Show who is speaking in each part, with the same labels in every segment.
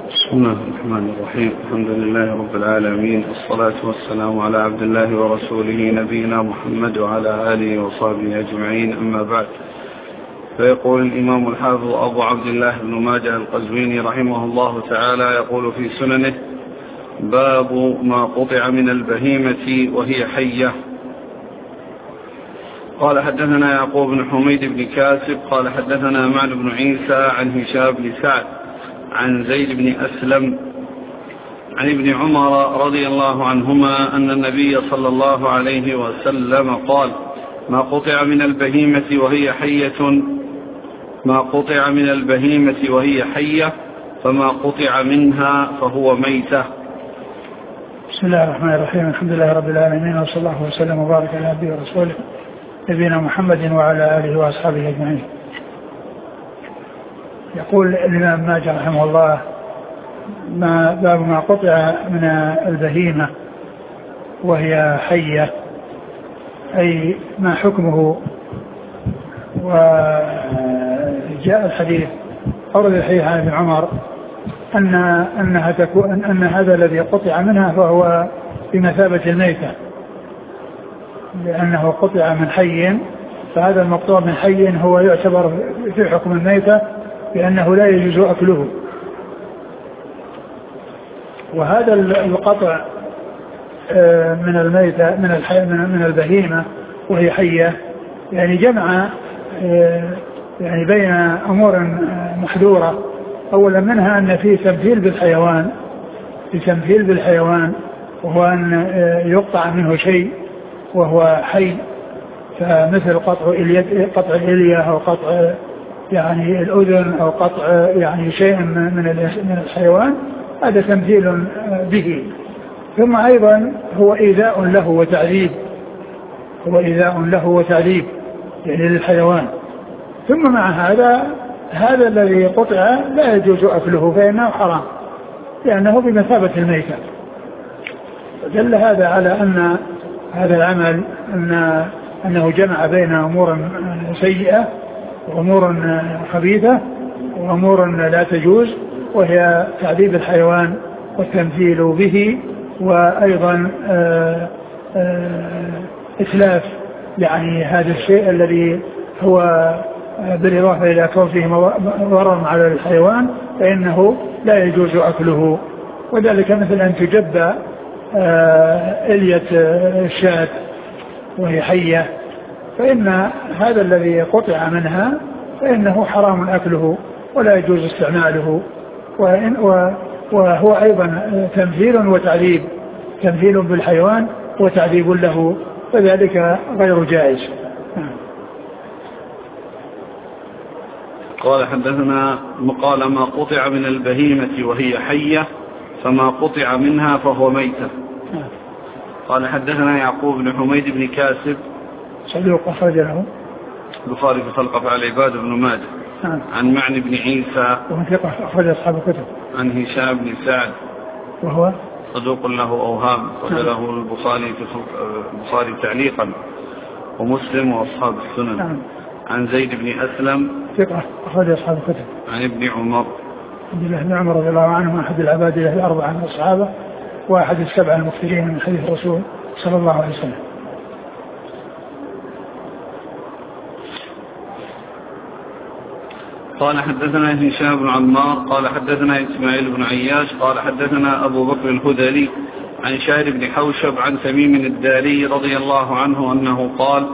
Speaker 1: بسم الله الرحمن الرحيم. الحمد لله رب العالمين، والصلاة والسلام على عبد الله ورسوله نبينا محمد وعلى آله وصحبه أجمعين، أما بعد. فيقول الإمام الحافظ أبو عبد الله بن ماجه القزويني رحمه الله تعالى يقول في سننه: باب ما قطع من البهيمة وهي حية. قال حدثنا يعقوب بن حميد بن كاسب قال حدثنا معن بن عيسى عن هشام بن سعد عن زيد بن أسلم عن ابن عمر رضي الله عنهما أن النبي صلى الله عليه وسلم قال: ما قطع من البهيمة وهي حية فما قطع منها فهو ميتة.
Speaker 2: بسم الله الرحمن الرحيم. الحمد لله رب العالمين، وصلى الله وسلم وبارك على عبده ورسوله نبينا محمد وعلى آله وأصحابه أجمعين. يقول الإمام ماجه رحمه الله: باب ما قطع من البهيمة وهي حية، أي ما حكمه. وجاء الحديث أورد الحديث عن ابن عمر أن هذا الذي قطع منها فهو بمثابة الميتة، لأنه قطع من حي، فهذا المقطوع من حي هو يعتبر في حكم الميتة لأنه لا يجوز أكله. وهذا القطع من الميتة من البهيمة وهي حية يعني جمع يعني بين أمور محذورة. أولا منها أن في تمثيل بالحيوان، وهو أن يقطع منه شيء وهو حي، فمثل قطع الإلية أو قطع يعني الأذن أو قطع يعني شيء من الحيوان، هذا تمثيل به. ثم أيضا هو إيذاء له وتعذيب يعني للحيوان. ثم مع هذا الذي قطع لا يجوز أكله فإنه حرام لأنه بمثابة الميتة. دل هذا على أن هذا العمل أنه جمع بين أمور سيئة وأمور خبيثة وأمور لا تجوز، وهي تعذيب الحيوان والتمثيل به، وأيضا إتلاف يعني هذا الشيء الذي هو بالإضافة إلى كونه ضرر على الحيوان فإنه لا يجوز أكله. وذلك مثل أن تجب إلية الشاة وهي حية، فإن هذا الذي قطع منها فإنه حرام أكله ولا يجوز استعماله، وهو أيضا تمثيل وتعذيب، تمثيل بالحيوان وتعذيب له، فذلك غير جائز.
Speaker 1: قال حدثنا ما قطع من البهيمة وهي حية فما قطع منها فهو ميتة. قال حدثنا يعقوب بن حميد بن كاسب
Speaker 2: صدوق أخرج له
Speaker 1: البخاري في خلق أفعال العباد بن ماجه عن معن بن عيسى
Speaker 2: وهو ثقة أخرج أصحاب الكتب
Speaker 1: عن هشام بن سعد
Speaker 2: وهو
Speaker 1: صدوق له أوهام وله البخاري في البخاري تعليقا ومسلم وأصحاب السنن عن زيد بن أسلم
Speaker 2: ثقة أخرج أصحاب الكتب
Speaker 1: عن ابن عمر
Speaker 2: عبد الله بن عمر رضي الله عنه أحد العباد الأربعة من الصحابة وأحد السبعة المكثرين من حديث الرسول صلى الله عليه وسلم.
Speaker 1: قال حدثنا هشام بن عمار قال حدثنا إسماعيل بن عياش قال حدثنا أبو بكر الهذلي عن شاهر بن حوشب عن تميم الداري رضي الله عنه أنه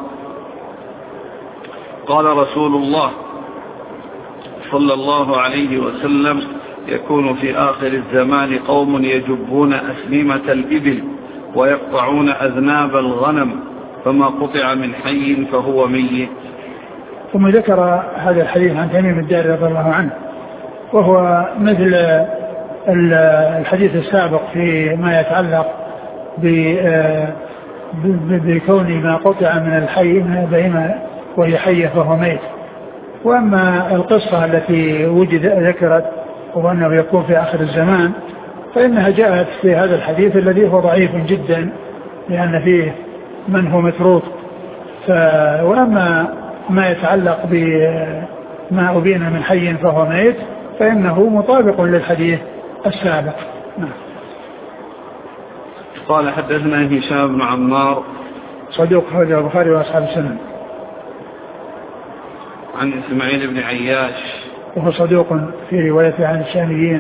Speaker 1: قال رسول الله صلى الله عليه وسلم: يكون في آخر الزمان قوم يجبون أسنمة الإبل ويقطعون أذناب الغنم فما قطع من حي فهو ميت.
Speaker 2: ثم ذكر هذا الحديث عن تميم الداري رضي الله عنه، وهو مثل الحديث السابق في ما يتعلق بكون ما قطع من الحي من البهيمة وهي حية فهو ميت. وأما القصة التي ذكرت وأنه يكون في آخر الزمان فإنها جاءت في هذا الحديث الذي هو ضعيف جدا لأن فيه من هو متروك. وأما ما يتعلق بما أبين من حي فهو ميت فإنه مطابق للحديث السابق. نعم.
Speaker 1: قال حدثنا هشام بن عمار
Speaker 2: صدوق أخرج البخاري وأصحاب السنن.
Speaker 1: عن إسماعيل بن عياش
Speaker 2: وهو صدوق في روايته عن الشاميين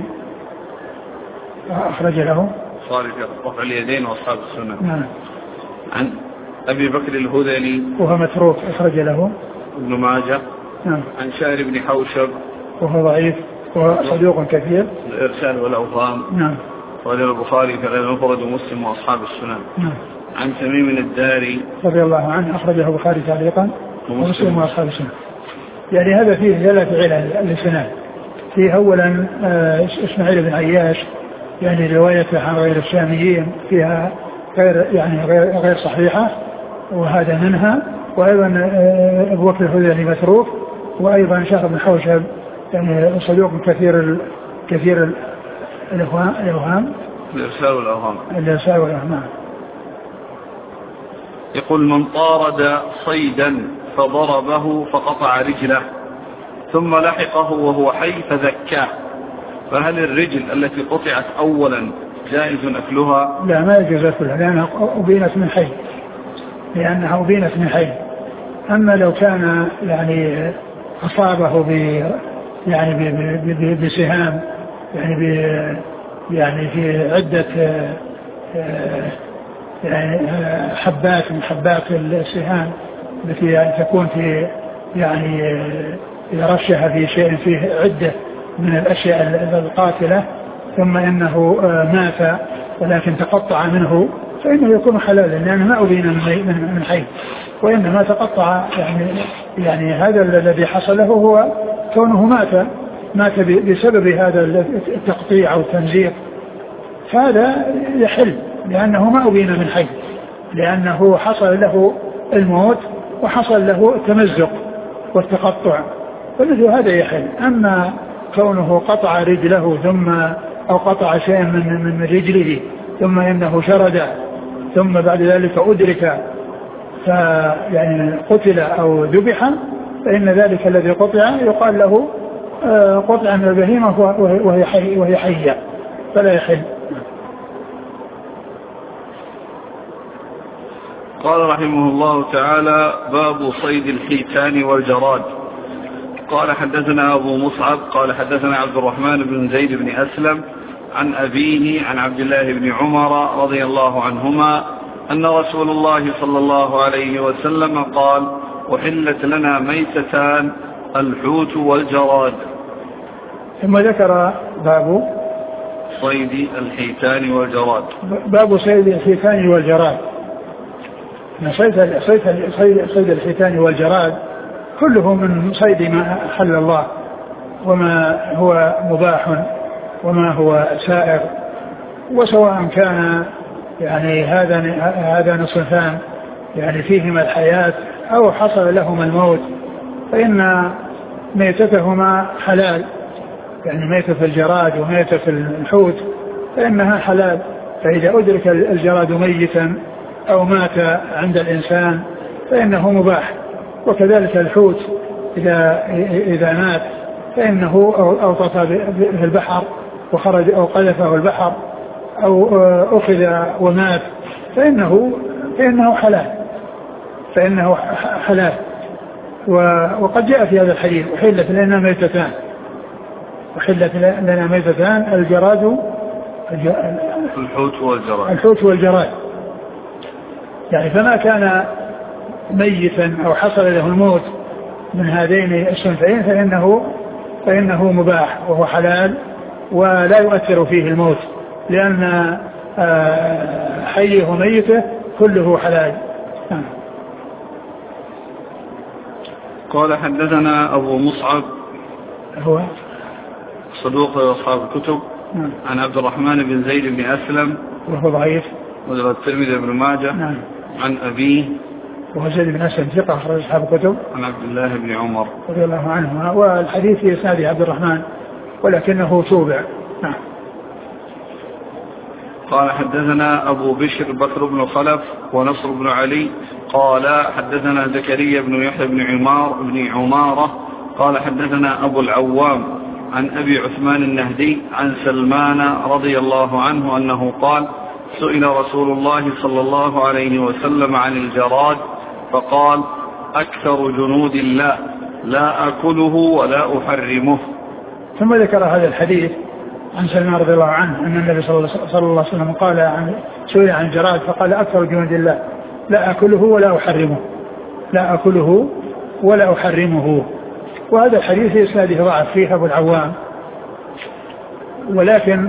Speaker 2: أخرج له
Speaker 1: صالح رفع اليدين وأصحاب السنن.
Speaker 2: نعم.
Speaker 1: عن أبي بكر الهذلي
Speaker 2: وهو متروك أخرج له
Speaker 1: ابن ماجه.
Speaker 2: نعم.
Speaker 1: عن شاعر بن حوشب
Speaker 2: وهو ضعيف وهو صدوق كثير
Speaker 1: الإرسال والأوهام.
Speaker 2: نعم.
Speaker 1: رجل البخاري في غير المفرد ومسلم وأصحاب السنن.
Speaker 2: نعم.
Speaker 1: عن تميم الداري
Speaker 2: رضي الله عنه أخرجه البخاري تعليقا ومسلم وأصحاب السنن. يعني هذا فيه ثلاث علل الإسناد. فيه أولا إسماعيل بن عياش يعني روايته عن غير الشاميين فيها غير صحيحة وهذا منها. وأيضا أبو بكر الهذلي متروك. وأيضا شهر بن حوشب يعني صدوق كثير الأوهام الإرسال والأوهام.
Speaker 1: يقول من طارد صيدا فضربه فقطع رجله ثم لحقه وهو حي فذكاه فهل الرجل التي قطعت أولا جائز أكلها؟
Speaker 2: لا ما يجوز أكلها لأنها أبينت من حي. أما لو كان يعني أصابه بسهام يعني في عدة يعني حبات من حبات السهام التي يعني تكون في يعني إذا رشح في شيء فيه عدة من الأشياء القاتلة ثم إنه مات ولكن تقطع منه فإنه يكون حلالا لأنه ما أبين من حي وإنما تقطع يعني هذا الذي حصل له هو كونه مات بسبب هذا التقطيع أو التمزيق فهذا يحل لأنه ما أبين من حي لأنه حصل له الموت وحصل له التمزق والتقطع فمثل هذا يحل. أما كونه قطع رجله أو قطع شيئا من رجله ثم إنه شرد ثم بعد ذلك أدرك فيعني قتل أو ذبح فإن ذلك الذي قطع يقال له قطع من البهيمة وهي حية فلا يحل.
Speaker 1: قال رحمه الله تعالى باب صيد الحيتان والجراد. قال حدثنا أبو مصعب قال حدثنا عبد الرحمن بن زيد بن أسلم عن أبيه عن عبد الله بن عمر رضي الله عنهما أن رسول الله صلى الله عليه وسلم قال أحلت لنا ميتتان الحوت والجراد.
Speaker 2: ثم ذكر باب
Speaker 1: صيد الحيتان والجراد.
Speaker 2: باب صيد الحيتان والجراد. صيد الحيتان والجراد كله من صيد ما حل الله وما هو مباح وما هو سائر وسواء كان يعني هذا نصفان يعني فيهما الحياة أو حصل لهما الموت فإن ميتتهما حلال يعني ميتة الجراد وميتة الحوت فإنها حلال. فإذا أدرك الجراد ميتا أو مات عند الإنسان فإنه مباح. وكذلك الحوت إذا مات فإنه أوطف في البحر وخرج أو قذفه البحر أو أخذ ومات فإنه حلال. وقد جاء في هذا الحديث أحلت لنا ميتتان الجراد الحوت والجراد يعني فما كان ميتا أو حصل له الموت من هذين الصنفين فإنه مباح وهو حلال ولا يؤثر فيه الموت لأن حيه وميته كله حلال.
Speaker 1: قال حدثنا أبو مصعب
Speaker 2: هو
Speaker 1: صدوق أصحاب الكتب عن عبد الرحمن بن زيد بن أسلم
Speaker 2: وهو ضعيف
Speaker 1: وذكر الترمذي بن ماجه عن أبيه
Speaker 2: وهو زيد بن أسلم ثقة أخرج أصحاب الكتب
Speaker 1: عن عبد الله بن عمر
Speaker 2: رضي الله عنهما والحديث في إسناد عبد الرحمن ولكنه توبع.
Speaker 1: قال حدثنا أبو بشر بكر بن خلف ونصر بن علي قال حدثنا زكريا بن يحيى بن عمارة قال حدثنا أبو العوام عن أبي عثمان النهدي عن سلمان رضي الله عنه أنه قال: سئل رسول الله صلى الله عليه وسلم عن الجراد فقال: أكثر جنود الله لا أكله ولا أحرمه.
Speaker 2: ثم ذكر هذا الحديث عن سلمان رضي الله عنه أن النبي صلى الله عليه وسلم قال سئل عن الجراد فقال: أكثر جنود الله لا أكله ولا أحرمه، لا أكله ولا أحرمه. وهذا الحديث إسناده ضعف فيه أبو العوام، ولكن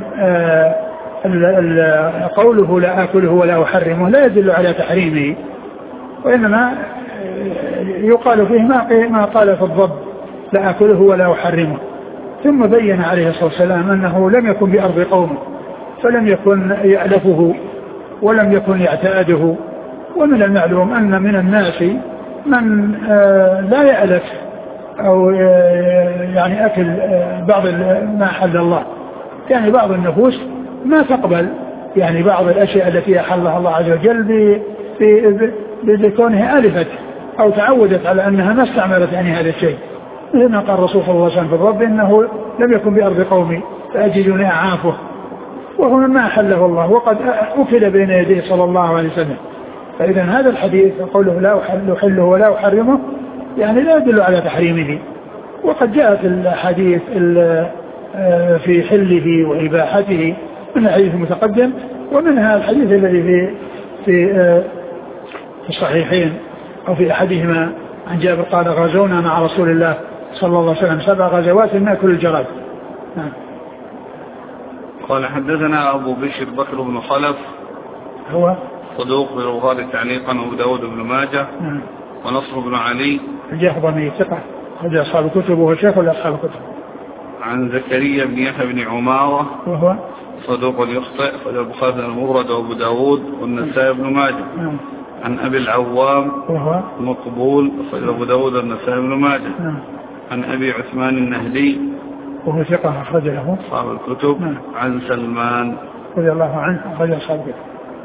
Speaker 2: قوله لا أكله ولا أحرمه لا يدل على تحريمه، وإنما يقال فيه ما قال في الضب: لا أكله ولا أحرمه. ثم بين عليه الصلاة والسلام أنه لم يكن بأرض قومه، فلم يكن يألفه ولم يكن يعتاده. ومن المعلوم أن من الناس من لا يألف أو يعني أكل بعض ما حل الله، يعني بعض النفوس ما تقبل يعني بعض الأشياء التي أحلها الله عز وجل بكونها ألفت أو تعودت على أنها ما استعملت يعني هذا الشيء. مثل ما قال الرسول صلى الله عليه وسلم في الرب: إنه لم يكن بأرض قومي فأجدني أعافه، وهو ما أحله الله وقد أكل بين يديه صلى الله عليه وسلم. فإذا هذا الحديث قوله لا أحله ولا أحرمه يعني لا يدل على تحريمه. وقد جاءت الحديث في حله وإباحته من الحديث المتقدم، ومنها الحديث الذي في الصحيحين أو في أحدهما عن جابر قال: غزونا مع رسول الله صلى الله عليه وسلم 7 غزوات نأكل الجراد.
Speaker 1: قال: حدثنا أبو بشر بكر بن خلف
Speaker 2: هو
Speaker 1: صدوق بالبخاري تعليقا وأبو داود بن ماجه ونصر بن علي
Speaker 2: الجهضمي ثقة هذا أصحاب الكتب وهو شيخ لأصحاب الكتب.
Speaker 1: عن زكريا بن يحيى بن عمارة
Speaker 2: وهو
Speaker 1: صدوق يخطئ فجاء البخاري المفرد وأبو داود والنسائي بن ماجه. عن أبي العوام
Speaker 2: وهو
Speaker 1: مقبول فجاء أبو داود والنسائي بن ماجه. عن أبي عثمان النهدي
Speaker 2: وهو ثقة أخرج له
Speaker 1: أصحاب الكتب. عن سلمان
Speaker 2: رضي الله عنه أخرج أصحاب الكتب.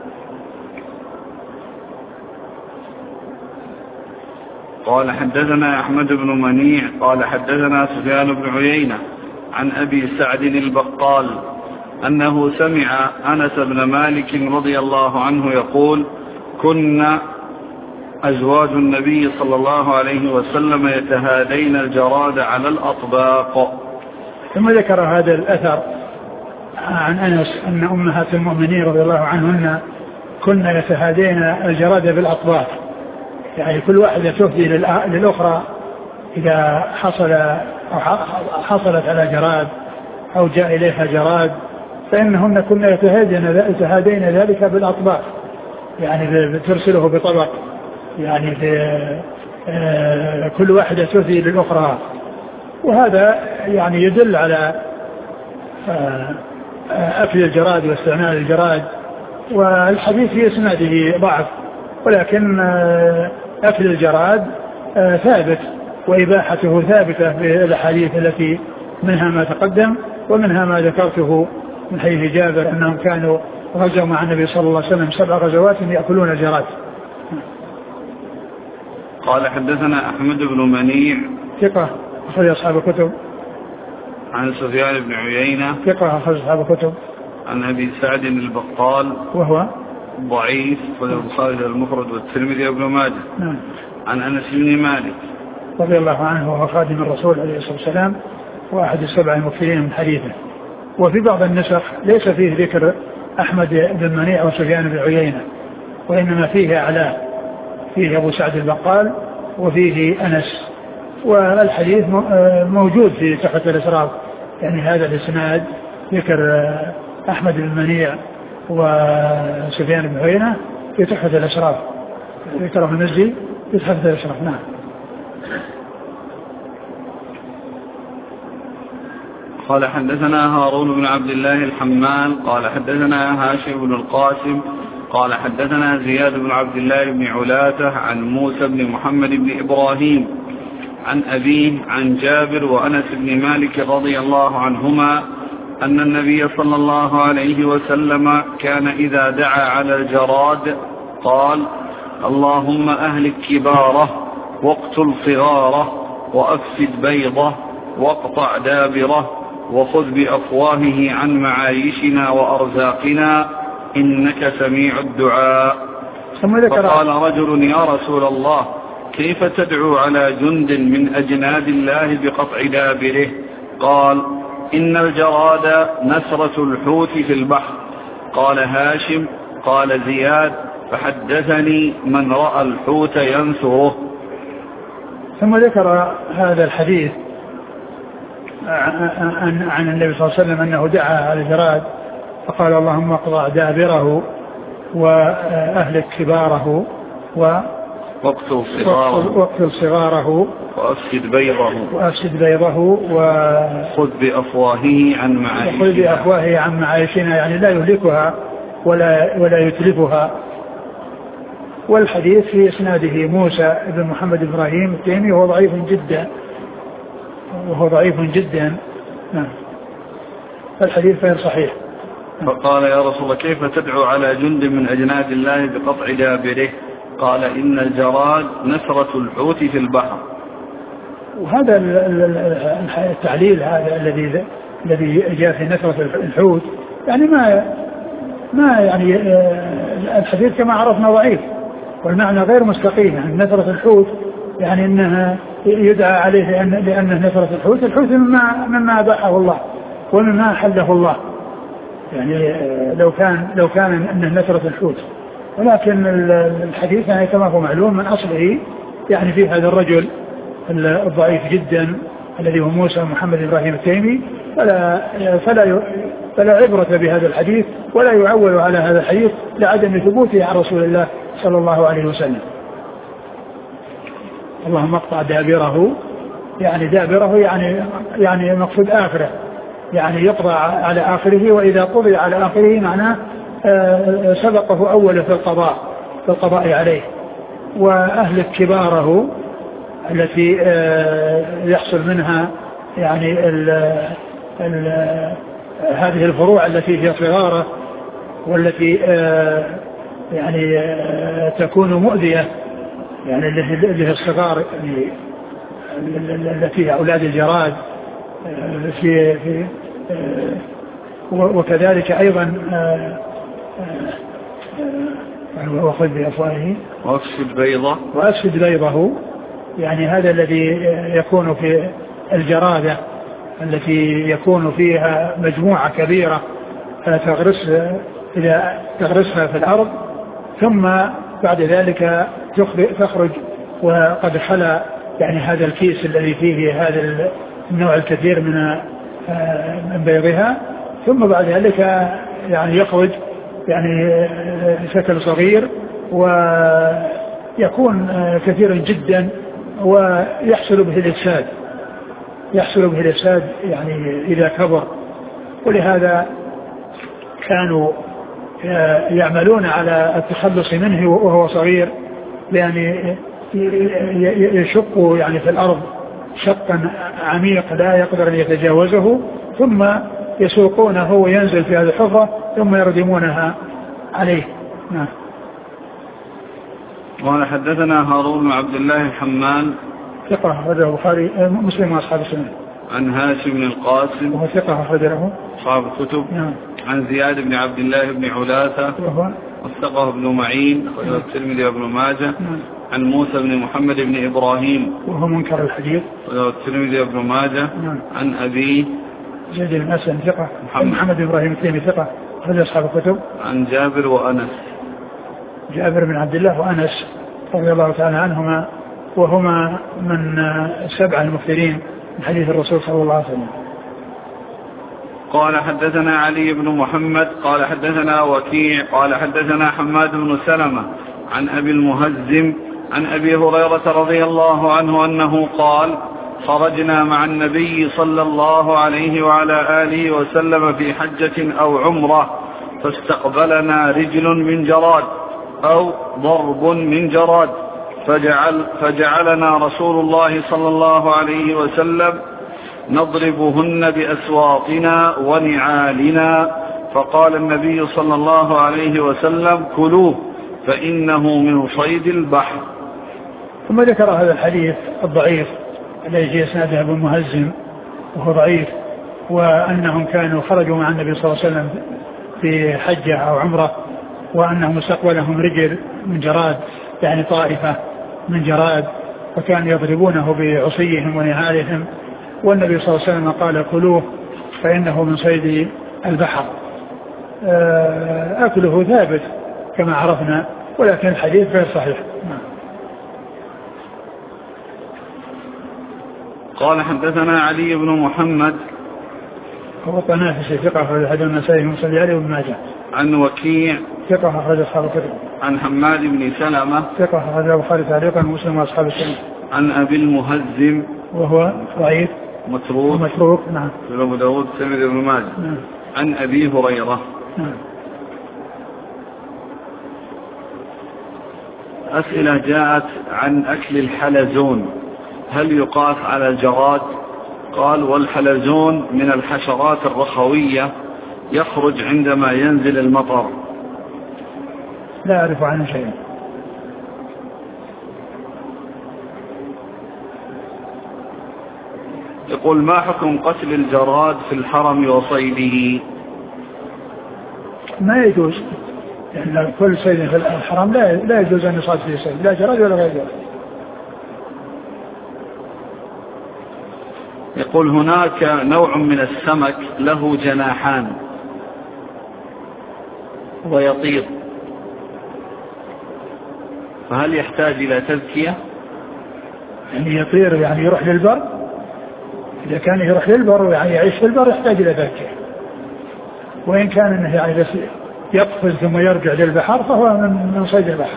Speaker 1: قال: حدثنا أحمد بن منيع قال: حدثنا سفيان بن عيينة عن أبي سعد البقال أنه سمع أنس بن مالك رضي الله عنه يقول: كنا أزواج النبي صلى الله عليه وسلم يتهادين الجراد على الأطباق.
Speaker 2: ثم ذكر هذا الأثر عن أنس أن أمهات المؤمنين رضي الله عنهن كنا يتهادين الجراد بالأطباق، يعني كل واحدة تفدي للأخرى إذا حصلت على جراد أو جاء إليها جراد، فإنهن كنا يتهادين ذلك بالأطباق، يعني ترسله بطبق، يعني كل واحدة تفدي للأخرى. وهذا يعني يدل على أكل الجراد واستعمال الجراد. والحديث في إسناده ضعف، ولكن أكل الجراد ثابت وإباحته ثابتة في الأحاديث التي منها ما تقدم ومنها ما ذكرته من حديث جابر أنهم كانوا غزوا مع النبي صلى الله عليه وسلم 7 غزوات يأكلون الجراد.
Speaker 1: قال: حدثنا أحمد بن منيع
Speaker 2: ثقة أخرج أصحاب الكتب.
Speaker 1: عن سفيان بن عيينة
Speaker 2: ثقة أخرج أصحاب الكتب.
Speaker 1: عن أبي سعد البقال
Speaker 2: وهو
Speaker 1: ضعيف والبخاري المفرد والترمذي وابن ماجه. عن أنس بن مالك
Speaker 2: رضي الله عنه وهو خادم الرسول عليه الصلاة والسلام وأحد 7 المكثرين من حديثه. وفي بعض النسخ ليس فيه ذكر أحمد بن منيع وسفيان بن عيينة، وإنما فيه أعلاه، فيه أبو سعد البقال وفيه أنس. والحديث موجود في تحفة الإسراف، يعني هذا الإسناد ذكر أحمد بن منيع وسفيان بن عيينة في تحفة الإسراف، ذكره المزي في تحفة الإسراف. نعم.
Speaker 1: قال: حدثنا هارون بن عبد الله الحمال قال: حدثنا هاشم بن القاسم قال: حدثنا زياد بن عبد الله بن علاته عن موسى بن محمد بن إبراهيم عن أبيه عن جابر وأنس بن مالك رضي الله عنهما أن النبي صلى الله عليه وسلم كان إذا دعا على الجراد قال: اللهم أهلك كباره واقتل صغاره وأفسد بيضه واقطع دابره وخذ بأفواهه عن معايشنا وأرزاقنا إنك سميع الدعاء. فقال رجل يا رسول الله كيف تدعو على جند من أجناد الله بقطع دابره؟ قال إن الجراد نسرة الحوت في البحر. قال هاشم قال زياد فحدثني من رأى الحوت ينثره.
Speaker 2: ثم ذكر هذا الحديث عن النبي صلى الله عليه وسلم أنه دعا على الجراد فقال اللهم اقطع دابره وأهلك كباره واقتل صغاره وأفسد بيضه
Speaker 1: وخذ بأفواهه
Speaker 2: عن معايشنا يعني لا يهلكها ولا يتلفها. والحديث في إسناده موسى بن محمد إبراهيم التيمي وهو ضعيف جدا. نعم. الحديث غير صحيح.
Speaker 1: فقال يا رسول الله كيف تدعو على جند من أجناد الله بقطع دابره؟ قال إن الجراد نسرة الحوت في البحر.
Speaker 2: وهذا التعليل هذا الذي جاء في نسرة الحوت يعني ما يعني الحديث كما عرفنا ضعيف والمعنى غير مستقيم. يعني نسرة الحوت يعني انها يدعى عليه لأنه نسرة الحوت مما أباحه الله ومما أحله الله. يعني لو كان انه نسرة الحوت، ولكن الحديث يعني كما هو معلوم من أصله يعني في هذا الرجل الضعيف جدا الذي هو موسى محمد إبراهيم التيمي فلا عبرة بهذا الحديث ولا يعول على هذا الحديث لعدم ثبوته عن رسول الله صلى الله عليه وسلم. اللهم اقطع دابره يعني دابره يعني مقصود آخره يعني يقضى على آخره، وإذا قضي على آخره معناه سبقه أول في القضاء عليه. وأهل كباره التي يحصل منها يعني هذه الفروع التي هي صغارة والتي يعني تكون مؤذية، يعني اللي هي الصغار يعني التي هي أولاد الجراد في وكذلك أيضا وخذ بأفواهه وأفسد بيضه يعني هذا الذي يكون في الجرادة التي يكون فيها مجموعة كبيرة تغرسها في الأرض ثم بعد ذلك تخرج وقد خلى يعني هذا الكيس الذي فيه هذا النوع الكثير من بيضها، ثم بعد ذلك يعني يخرج يعني شكل صغير ويكون كثيرا جدا ويحصل به الإفساد يعني إذا كبر. ولهذا كانوا يعملون على التخلص منه وهو صغير، يعني يشق يعني في الأرض شقا عميق لا يقدر أن يتجاوزه، ثم يسوقونه وينزل في هذه الحفرة ثم يردمونها عليه. نعم.
Speaker 1: قال حدثنا هارون بن عبد الله الحمال
Speaker 2: ثقة أخرجه البخاري مسلم وأصحاب السنن.
Speaker 1: عن هاشم بن القاسم
Speaker 2: وهو ثقة أخرجه
Speaker 1: أصحاب الكتب.
Speaker 2: نعم.
Speaker 1: عن زياد بن عبد الله بن علاثة وثقه ابن معين أخرجه الترمذي وابن ماجه. نعم. عن موسى بن محمد بن إبراهيم
Speaker 2: وهو منكر الحديث
Speaker 1: أخرجه الترمذي وابن ماجه. نعم. عن أبيه
Speaker 2: زيد بن أسلم ثقة محمد بن إبراهيم التيمي ثقة أخرجه أصحاب الكتب.
Speaker 1: عن جابر وأنس
Speaker 2: جابر بن عبد الله وأنس رضي الله تعالى عنهما وهما من 7 المكثرين من حديث الرسول صلى الله عليه وسلم.
Speaker 1: قال حدثنا علي بن محمد قال حدثنا وكيع قال حدثنا حماد بن سلمة عن أبي المهزم عن أبي هريرة رضي الله عنه أنه قال خرجنا مع النبي صلى الله عليه وعلى آله وسلم في حجة أو عمرة فاستقبلنا رجل من جراد أو ضرب من جراد فجعلنا رسول الله صلى الله عليه وسلم نضربهن بأسواقنا ونعالنا، فقال النبي صلى الله عليه وسلم كلوه فإنه من صيد البحر.
Speaker 2: ثم ذكر هذا الحديث الضعيف الذي في إسناده أبو المهزم وهو ضعيف وأنهم كانوا خرجوا مع النبي صلى الله عليه وسلم في حجة أو عمرة، وأنهم استقبلهم رجل من جراد، يعني طائفة من جراد، وكانوا يضربونه بعصيهم ونعالهم، والنبي صلى الله عليه وسلم قال كلوه فإنه من صيد البحر. أكله ثابت كما عرفنا، ولكن الحديث غير صحيح.
Speaker 1: قال حدثنا علي بن محمد
Speaker 2: هو طنافسي ثقة أخرج حديث النسائي ومسلم عليه وابن ماجه.
Speaker 1: عن وكيع
Speaker 2: ثقة أخرج أصحاب الكتب.
Speaker 1: عن حماد بن سلمة
Speaker 2: ثقة أخرج البخاري تعليقا ومسلم وأصحاب السنة.
Speaker 1: عن أبي المهزم
Speaker 2: وهو ضعيف متروك. نعم.
Speaker 1: أبو داود الترمذي وابن ماجه.
Speaker 2: نعم.
Speaker 1: عن أبي هريرة.
Speaker 2: نعم.
Speaker 1: أسئلة جاءت عن أكل الحلزون، هل يقاس على الجراد؟ قال: والحلزون من الحشرات الرخوية يخرج عندما ينزل المطر.
Speaker 2: لا أعرف عنه شيئا.
Speaker 1: يقول: ما حكم قتل الجراد في الحرم وصيده؟
Speaker 2: ما يجوز، يعني كل صيد في الحرم لا يجوز أن يصاد فيه صيد، لا جراد ولا غير جراد.
Speaker 1: يقول: هناك نوع من السمك له جناحان ويطير، فهل يحتاج إلى تزكية؟
Speaker 2: يعني يطير يعني يروح للبر، إذا كان يروح للبر يعني يعيش في البر يحتاج إلى تزكية، وإن كان إنه يعني يقفز ثم يرجع للبحر فهو من صيد البحر.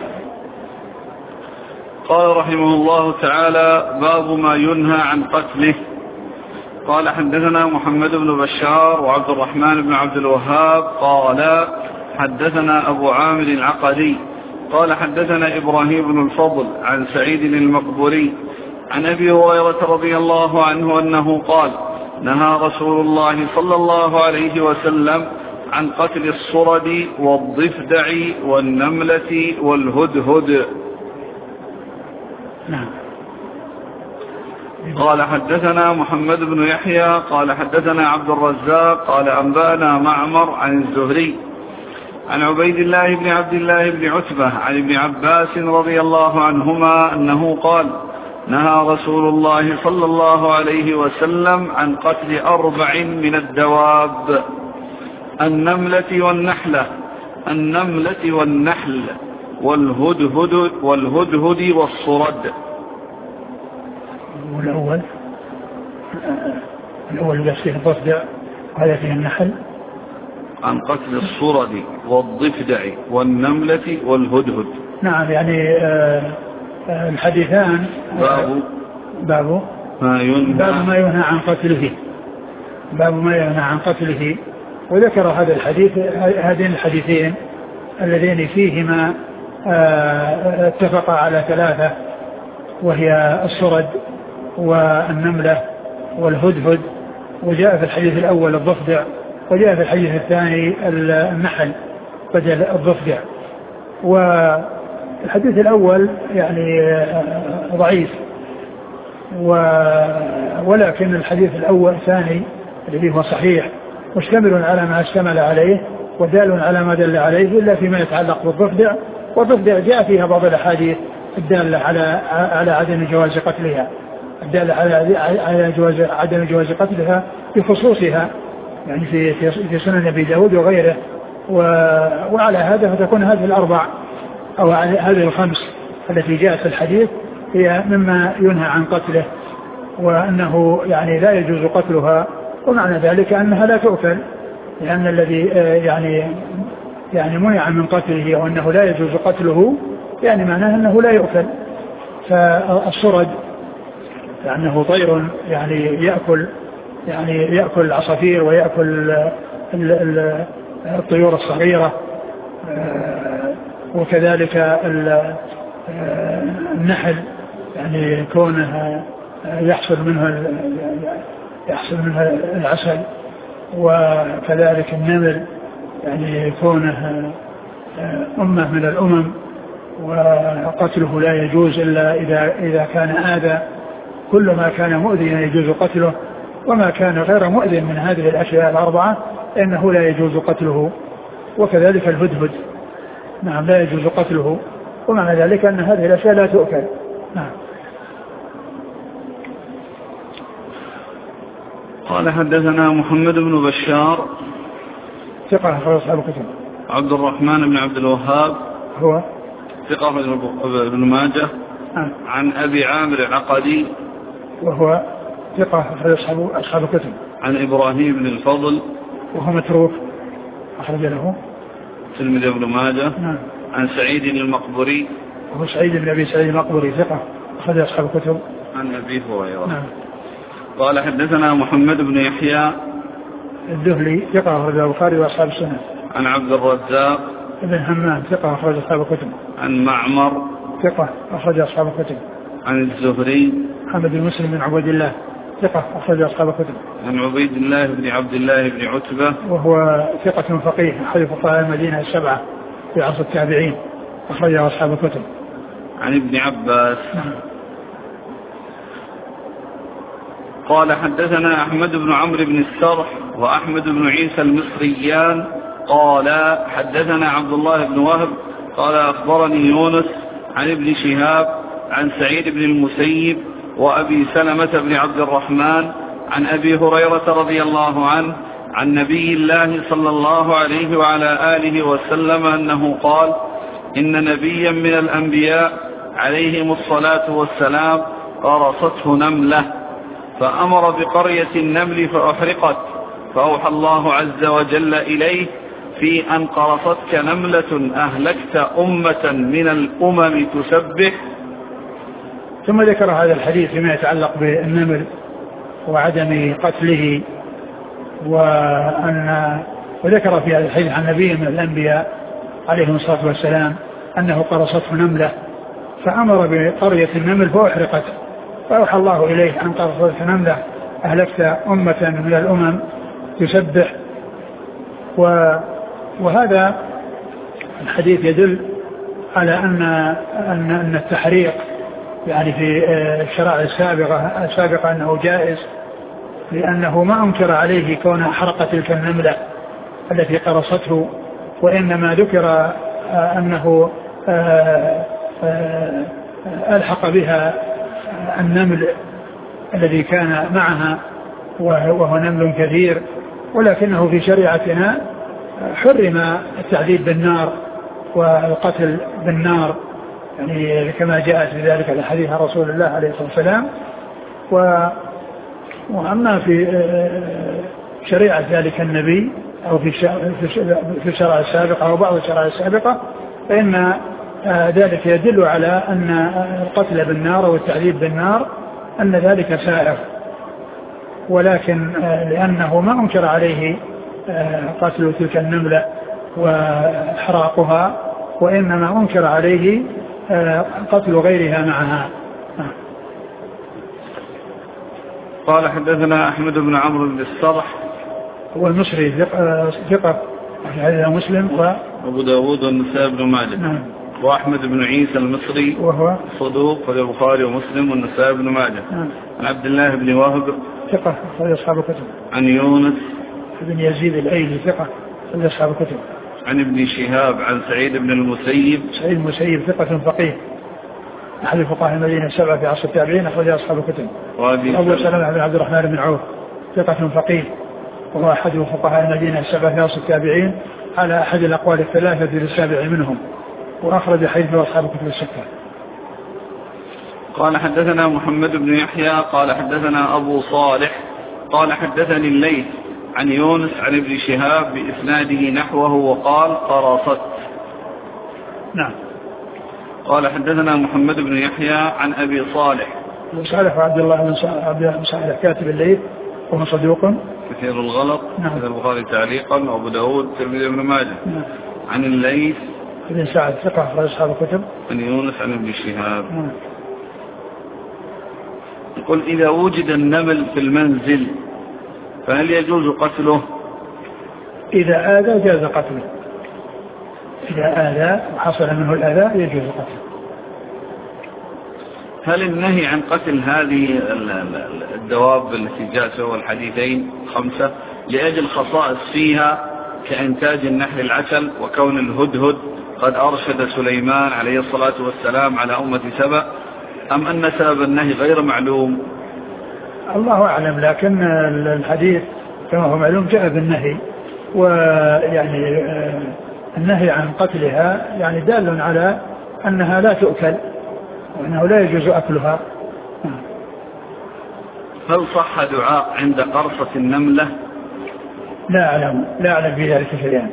Speaker 1: قال رحمه الله تعالى: باب ما ينهى عن قتله. قال: حدثنا محمد بن بشار وعبد الرحمن بن عبد الوهاب قال: حدثنا أبو عامر العقدي قال: حدثنا إبراهيم بن الفضل عن سعيد المقبوري عن أبي هريرة رضي الله عنه أنه قال: نهى رسول الله صلى الله عليه وسلم عن قتل الصرد والضفدع والنملة والهدهد.
Speaker 2: نعم.
Speaker 1: قال: حدثنا محمد بن يحيى قال: حدثنا عبد الرزاق قال: أنبأنا معمر عن الزهري عن عبيد الله بن عبد الله بن عتبة عن ابن عباس رضي الله عنهما أنه قال: نهى رسول الله صلى الله عليه وسلم عن قتل 4 من الدواب: النملة والنحل والهدهد والصرد.
Speaker 2: الأول بس فيه الضفدع وهذا فيه النحل.
Speaker 1: عن قتل الصرد والضفدع والنملة والهدهد.
Speaker 2: نعم، يعني الحديثان باب ما ينهى عن قتله، باب ما ينهى عن قتله. وذكر هذين الحديثين اللذين فيهما اتفق على 3، وهي الصرد والنملة والهدهد، وجاء في الحديث الأول الضفدع، وجاء في الحديث الثاني النحل بدل الضفدع. والحديث الأول يعني ضعيف، ولكن الحديث الأول الثاني الذي هو صحيح مشتمل على ما اشتمل عليه ودال على ما دل عليه، إلا فيما يتعلق بالضفدع. والضفدع جاء فيها بعض الأحاديث الدالة على عدم جواز قتلها، الدالة على عدم جواز قتلها بخصوصها، يعني في سنن أبي داود وغيره. وعلى هذا فتكون هذه 4 أو هذه 5 التي جاءت في الحديث هي مما ينهى عن قتله، وأنه يعني لا يجوز قتلها، ومعنى ذلك أنها لا تؤكل، لأن الذي يعني منع من قتله وأنه لا يجوز قتله يعني معناه أنه لا يؤكل. فالصرد لأنه طير يعني يأكل العصافير ويأكل الطيور الصغيرة، وكذلك النحل يعني كونه يحصل منها العسل، وكذلك النمل يعني كونه أمة من الأمم، وقتله لا يجوز إلا إذا كان آذى. كل ما كان مؤذيا يجوز قتله، وما كان غير مؤذن من هذه الأشياء الأربعة إنه لا يجوز قتله، وكذلك الهدهد نعم لا يجوز قتله، ومعنى ذلك أن هذه الأشياء لا تؤكل. نعم.
Speaker 1: قال حدثنا محمد بن بشار
Speaker 2: ثقة أخرج أصحاب الكتب.
Speaker 1: عبد الرحمن بن عبد الوهاب
Speaker 2: هو
Speaker 1: ثقة ابن ماجه عن أبي عامر العقدي
Speaker 2: وهو ثقة أخرج أصحاب الكتب.
Speaker 1: عن إبراهيم بن الفضل
Speaker 2: وهو متروك أخرج له
Speaker 1: تلميذ ابن ماجه.
Speaker 2: نعم.
Speaker 1: عن سعيد المقبري
Speaker 2: وهو سعيد بن أبي سعيد المقبري ثقة أخرج أصحاب الكتب.
Speaker 1: عن أبي هريرة.
Speaker 2: نعم.
Speaker 1: قال حدثنا محمد بن يحيى
Speaker 2: الذهلي ثقة أخرج البخاري وأصحاب السنة.
Speaker 1: عن عبد الرزاق
Speaker 2: ابن همام ثقة أخرج أصحاب الكتب.
Speaker 1: عن معمر
Speaker 2: ثقة أخرج أصحاب الكتب.
Speaker 1: عن الزهري
Speaker 2: محمد بن مسلم بن عبد الله ثقة أخرج أصحاب الكتب.
Speaker 1: عن عبيد الله بن عبد الله بن عتبة
Speaker 2: وهو ثقة فقيه أحد فقهاء المدينة السبعة في عصر التابعين أخرج أصحاب الكتب.
Speaker 1: عن ابن عباس.
Speaker 2: نعم.
Speaker 1: قال حدثنا أحمد بن عمرو بن السرح وأحمد بن عيسى المصريان قال حدثنا عبد الله بن وهب قال أخبرني يونس عن ابن شهاب عن سعيد بن المسيب وأبي سلمة بن عبد الرحمن عن أبي هريرة رضي الله عنه عن نبي الله صلى الله عليه وعلى آله وسلم أنه قال إن نبيا من الأنبياء عليهم الصلاة والسلام قرصته نملة فأمر بقرية النمل فأحرقت، فأوحى الله عز وجل إليه في أن قرصتك نملة أهلكت أمة من الأمم تسبح.
Speaker 2: ثم ذكر هذا الحديث فيما يتعلق بالنمل وعدم قتله، وذكر في هذا الحديث عن نبي من الأنبياء عليهم الصلاة والسلام أنه قرصته نملة فأمر بقرية النمل فأحرقت، فأوحى الله إليه أن قرصتك نملة أهلكت أمة من الأمم تسبح. وهذا الحديث يدل على أن التحريق يعني في الشرائع السابقة أنه جائز، لأنه ما أنكر عليه كونها حرقت تلك النملة التي قرصته، وإنما ذكر أنه ألحق بها النمل الذي كان معها وهو نمل كثير، ولكنه في شريعتنا حرم التعذيب بالنار والقتل بالنار، يعني كما جاءت في ذلك الحديث عن رسول الله عليه الصلاة والسلام. وأما في شريعة ذلك النبي أو في الشرائع السابقة أو بعض الشرائع السابقة فإن ذلك يدل على أن القتل بالنار والتعذيب بالنار أن ذلك سائغ، ولكن لأنه ما أنكر عليه قتل تلك النملة وإحراقها، وإنما أنكر عليه قتل غيرها معها.
Speaker 1: قال حدثنا أحمد بن عمرو بن السرح
Speaker 2: والمصري ثقة هذا مسلم
Speaker 1: وأبو داود والنسائي بن ماجه.
Speaker 2: نعم.
Speaker 1: وأحمد بن عيسى المصري وهو صدوق في البخاري ومسلم والنسائي بن ماجه.
Speaker 2: نعم.
Speaker 1: عن عبد الله بن وهب
Speaker 2: ثقة في أصحاب الكتب.
Speaker 1: عن يونس
Speaker 2: بن يزيد الأيلي ثقة في أصحاب الكتب.
Speaker 1: عن ابن شهاب عن سعيد بن المسيب.
Speaker 2: سعيد المسيب ثقة فقيه أحد فقهاء المدينة السبعة في عصر التابعين أخرج أصحاب الكتب. أبو سلمة بن عبد الرحمن بن عوف ثقة فقيه وهو أحد فقهاء المدينة السبعة في عصر التابعين على أحد الأقوال الثلاثة للسابع منهم، وأخرج حديثه أصحاب الكتب الستة.
Speaker 1: قال حدثنا محمد بن يحيى قال حدثنا أبو صالح قال حدثني الليث عن يونس عن ابن شهاب بإسناده نحوه وقال قرصت.
Speaker 2: نعم.
Speaker 1: قال حدثنا محمد بن يحيى عن أبي صالح
Speaker 2: صالح عبد الله بن صالح كاتب الليث وهو صدوق
Speaker 1: كثير الغلط.
Speaker 2: نعم.
Speaker 1: البخاري تعليقا وأبو داود الترمذي بن ماجه.
Speaker 2: نعم.
Speaker 1: عن الليث
Speaker 2: بن سعد ثقة في أصحاب الكتب.
Speaker 1: عن يونس عن ابن شهاب.
Speaker 2: نعم.
Speaker 1: يقول إذا وجد النمل في المنزل فهل يجوز قتله؟
Speaker 2: إذا آذى جاز قتله، إذا آذى وحصل منه الأذى يجوز قتله.
Speaker 1: هل النهي عن قتل هذه الدواب التي جاء سوى الحديثين 5 لأجل خصائص فيها كإنتاج النحل العسل وكون الهدهد قد أرشد سليمان عليه الصلاة والسلام على أمة سبأ، أم أن سبب النهي غير معلوم؟
Speaker 2: الله أعلم، لكن الحديث كما هو معلوم جاء بالنهي، ويعني النهي عن قتلها يعني دال على أنها لا تؤكل وأنه لا يجوز أكلها.
Speaker 1: هل صح دعاء عند قرصة النملة؟
Speaker 2: لا أعلم في ذلك شيئا.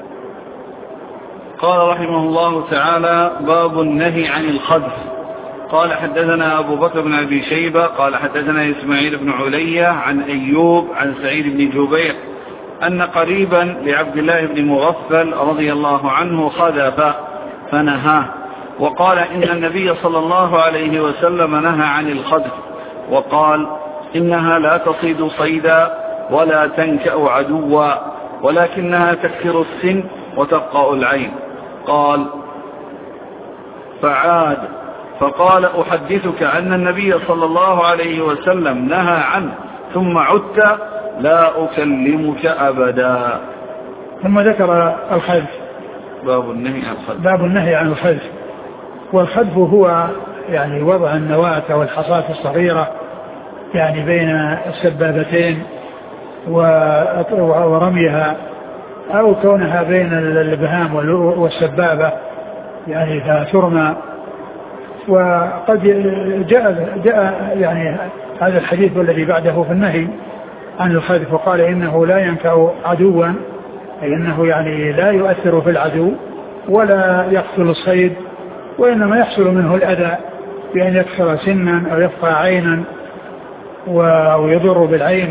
Speaker 1: قال رحمه الله تعالى: باب النهي عن الخذف. قال حدثنا أبو بكر بن أبي شيبة قال حدثنا إسماعيل بن علية عن أيوب عن سعيد بن جبير أن قريبا لعبد الله بن مغفل رضي الله عنه خذف فنهاه، وقال إن النبي صلى الله عليه وسلم نهى عن الخذف، وقال إنها لا تصيد صيدا ولا تنكأ عدوا ولكنها تكسر السن وتبقى العين. قال فعاد فقال أحدثك أن النبي صلى الله عليه وسلم نهى عنه ثم عدت لا أكلمك أبدا.
Speaker 2: ثم ذكر الخذف.
Speaker 1: باب النهي عن الخذف.
Speaker 2: والخذف هو يعني وضع النواة أو الحصاة الصغيرة يعني بين السبابتين ورميها، أو كونها بين الإبهام والسبابة يعني فترمى. وقد جاء يعني هذا الحديث والذي بعده في النهي عن الخذف، وقال إنه لا ينكأ عدوا، أي إنه يعني لا يؤثر في العدو ولا يقتل الصيد، وإنما يحصل منه الأذى بأن يكسر سنا أو يفقع عينا ويضر بالعين.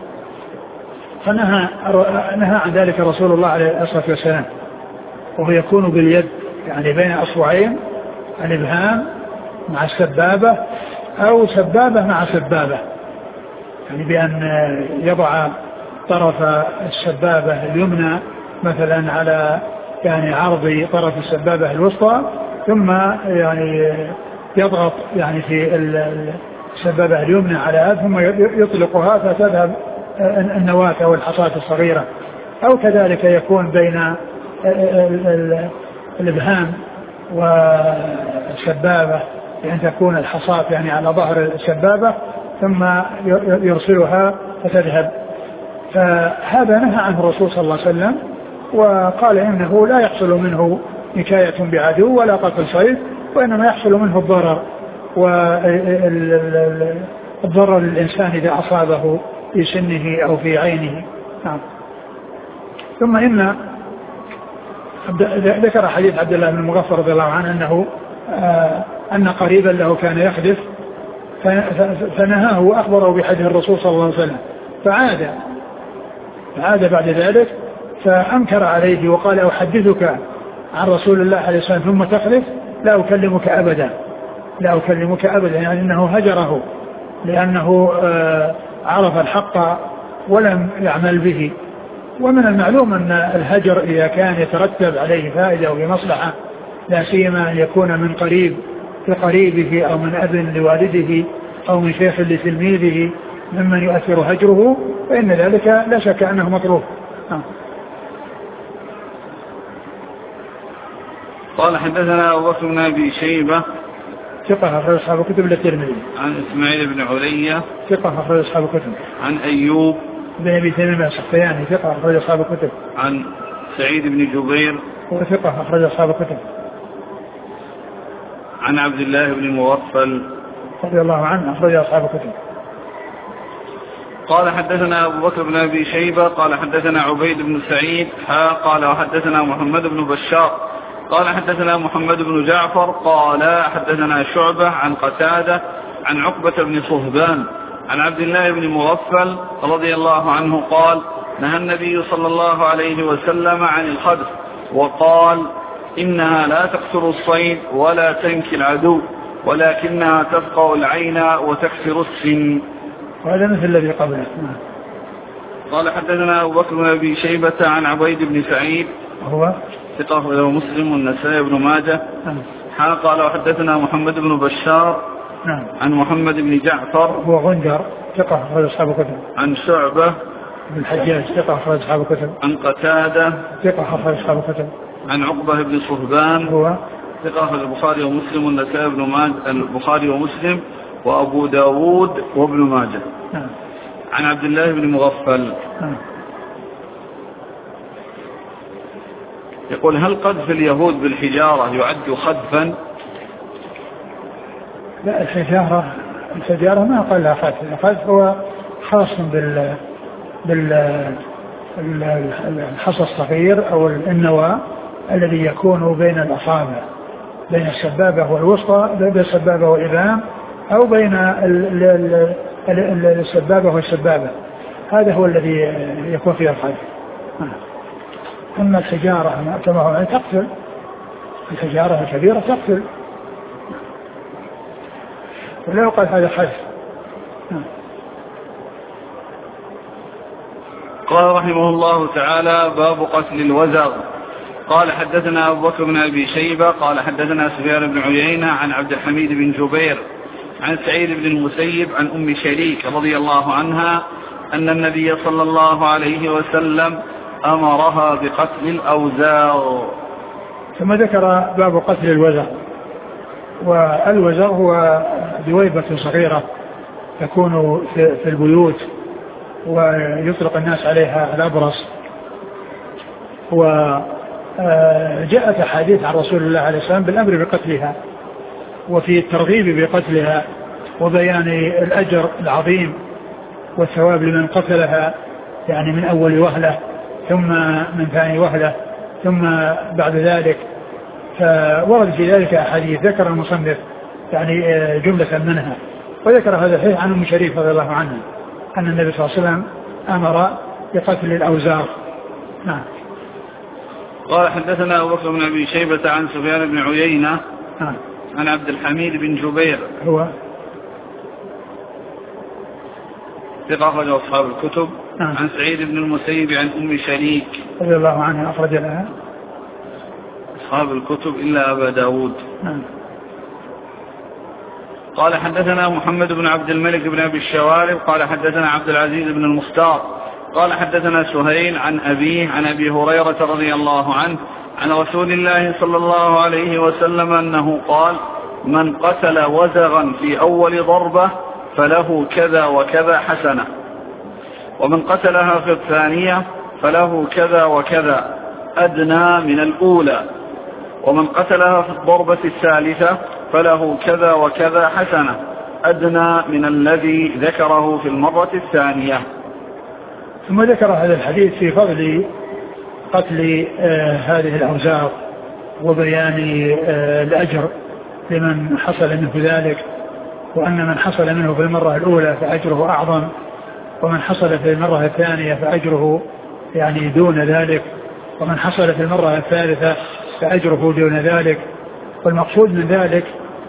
Speaker 2: فنهى عن ذلك رسول الله عليه الصلاة والسلام، وهو يكون باليد يعني بين أصبعين، الإبهام مع السبابة أو سبابة مع سبابة، يعني بأن يضع طرف السبابة اليمنى مثلا على يعني عرض طرف السبابة الوسطى، ثم يعني يضغط يعني في السبابة اليمنى على هذا، ثم يطلقها فتذهب النواة أو الحصاة الصغيرة. أو كذلك يكون بين الإبهام والسبابة، يعني تكون الحصاة يعني على ظهر السبابة ثم يرسلها فتذهب. فهذا نهى عنه الرسول صلى الله عليه وسلم، وقال إنه لا يحصل منه نكاية بعدو ولا قتل صيد، وإنما يحصل منه الضرر، والضرر للإنسان إذا أصابه في سنه أو في عينه. نعم. ثم إن ذكر حديث عبد الله بن مغفل رضي الله عنه أنه أن قريبا له كان يحدث فنهاه وأخبره بحديث الرسول صلى الله عليه وسلم، فعاد بعد ذلك فأنكر عليه وقال أحدثك عن رسول الله عليه الصلاة والسلام ثم تخلف لا أكلمك أبدا، يعني أنه هجره لأنه عرف الحق ولم يعمل به. ومن المعلوم أن الهجر إذا كان يترتب عليه فائدة ومصلحة، لا سيما أن يكون من قريب لقريبه أو من أب لوالده أو من شيخ لتلميذه ممن يؤثر هجره، فإن ذلك لا شك أنه مطلوب.
Speaker 1: قال حدثنا أبو بكر بن أبي شيبة
Speaker 2: ثقة أخرج أصحاب الكتب للترمذي.
Speaker 1: عن إسماعيل بن علية
Speaker 2: ثقة أخرج أصحاب الكتب.
Speaker 1: عن أيوب
Speaker 2: بن أبي تميم السختياني ثقة أخرج أصحاب الكتب.
Speaker 1: عن سعيد بن جبير
Speaker 2: وثقة أخرج أصحاب الكتب.
Speaker 1: عن عبد الله بن مغفل
Speaker 2: رضي الله عنه أخرج أصحاب الكتب.
Speaker 1: قال حدثنا أبو بكر بن أبي شيبة قال حدثنا عبيد بن سعيد قال وحدثنا محمد بن بشار قال حدثنا محمد بن جعفر قال حدثنا شعبة عن قتادة عن عقبة بن صهبان عن عبد الله بن مغفل رضي الله عنه قال نهى النبي صلى الله عليه وسلم عن الخذف، وقال إنها لا تقتل الصيد ولا تنكي العدو ولكنها تفقع العين وتكسر السن.
Speaker 2: وهذا مثل الذي قبله.
Speaker 1: قال حدثنا أبو بكر بن أبي شيبة عن عبيد بن سعيد
Speaker 2: هو
Speaker 1: ثقة له مسلم والنسائي بن ماجه. قال وحدثنا محمد بن بشار
Speaker 2: نعم.
Speaker 1: عن محمد بن جعفر
Speaker 2: هو غندر ثقة أخرج أصحاب الكتب.
Speaker 1: عن شعبة
Speaker 2: بن الحجاج ثقة أخرج أصحاب الكتب.
Speaker 1: عن قتادة
Speaker 2: ثقة أخرج أصحاب الكتب.
Speaker 1: عن عقبة بن صهبان
Speaker 2: هو
Speaker 1: ثقة أخرج البخاري ومسلم والنسائي بن ماجه البخاري ومسلم وأبو داود وابن ماجه.
Speaker 2: نعم.
Speaker 1: عن عبد الله بن مغفل
Speaker 2: نعم.
Speaker 1: يقول هل قذف اليهود بالحجارة يعد خذفا؟
Speaker 2: لا الحجارة ما قال لها خذف. الخذف هو خاص بالحصى الصغير أو النواة الذي يكون بين الأصابع بين السبابة والوسطى بين السبابة والإبهام أو بين السبابة والسبابة. هذا هو الذي يكون فيه الخذف. أما الحجارة كما هو تقتل. الحجارة الكبيرة تقتل ولا يقال هذا خذف.
Speaker 1: قال رحمه الله تعالى باب قتل الوزغ. قال حدثنا أبو بكر بن أبي شيبة قال حدثنا سفيان بن عيينة عن عبد الحميد بن جبير عن سعيد بن المسيب عن أم شريك رضي الله عنها أن النبي صلى الله عليه وسلم أمرها بقتل الأوزاغ.
Speaker 2: ثم ذكر باب قتل الوزغ. والوزغ هو دويبة صغيرة تكون في البيوت ويطلق الناس عليها الأبرص. وجاءت أحاديث عن رسول الله عليه السلام بالأمر بقتلها وفي الترغيب بقتلها وبيان الأجر العظيم والثواب لمن قتلها يعني من أول وهلة ثم من ثاني وهلة ثم بعد ذلك. فورد في ذلك أحاديث ذكر المصنف يعني جملة منها وذكر هذا الحديث عن أم شريك رضي الله عنها أن النبي صلى الله عليه وسلم أمر بقتل الأوزاغ. نعم.
Speaker 1: قال حدثنا أبو بكر بن أبي شيبة عن سفيان بن عيينة عن عبد الحميد بن جبير
Speaker 2: هو
Speaker 1: ثقة أخرج أصحاب الكتب. عن سعيد بن المسيب عن أم شريك
Speaker 2: رضي الله عنها أخرج لها
Speaker 1: أصحاب الكتب إلا أبا داود. قال حدثنا محمد بن عبد الملك بن أبي الشوارب قال حدثنا عبد العزيز بن المختار قال حدثنا سهيل عن أبيه عن أبي هريرة رضي الله عنه عن رسول الله صلى الله عليه وسلم أنه قال من قتل وزغا في أول ضربة فله كذا وكذا حسنة ومن قتلها في الثانية فله كذا وكذا أدنى من الأولى ومن قتلها في الضربة الثالثة فله كذا وكذا حسنة أدنى من الذي ذكره في المرة الثانية.
Speaker 2: ثم ذكر هذا الحديث في فضل قتل هذه الأوزاغ وبيان الأجر لمن حصل منه ذلك وأن من حصل منه في المرة الأولى فأجره أعظم ومن حصل في المرة الثانية فأجره يعني دون ذلك ومن حصل في المرة الثالثة فأجره دون ذلك. والمقصود من ذلك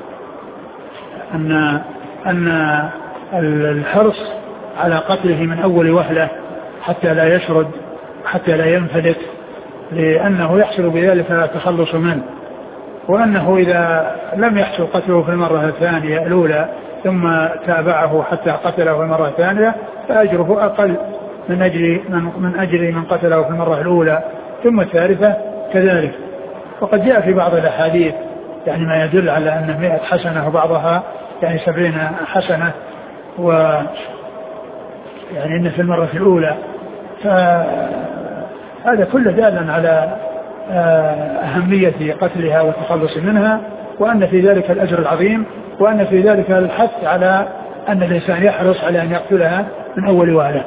Speaker 2: أن الحرص على قتله من أول وهلة حتى لا يشرد حتى لا ينفلت لأنه يحصل بذلك التخلص منه وأنه إذا لم يحصل قتله في المرة الثانية الأولى ثم تابعه حتى قتله في المرة الثانية فأجره أقل من أجر من قتله في المرة الأولى ثم الثالثة كذلك. وقد جاء في بعض الأحاديث يعني ما يدل على أن 100 حسنة وبعضها يعني 70 حسنة ويعني إن في المرة الأولى. فهذا كله دالا على أهمية قتلها والتخلص منها وأن في ذلك الأجر العظيم وأن في ذلك الحث على أن الإنسان يحرص على أن يقتلها من أول وهلة.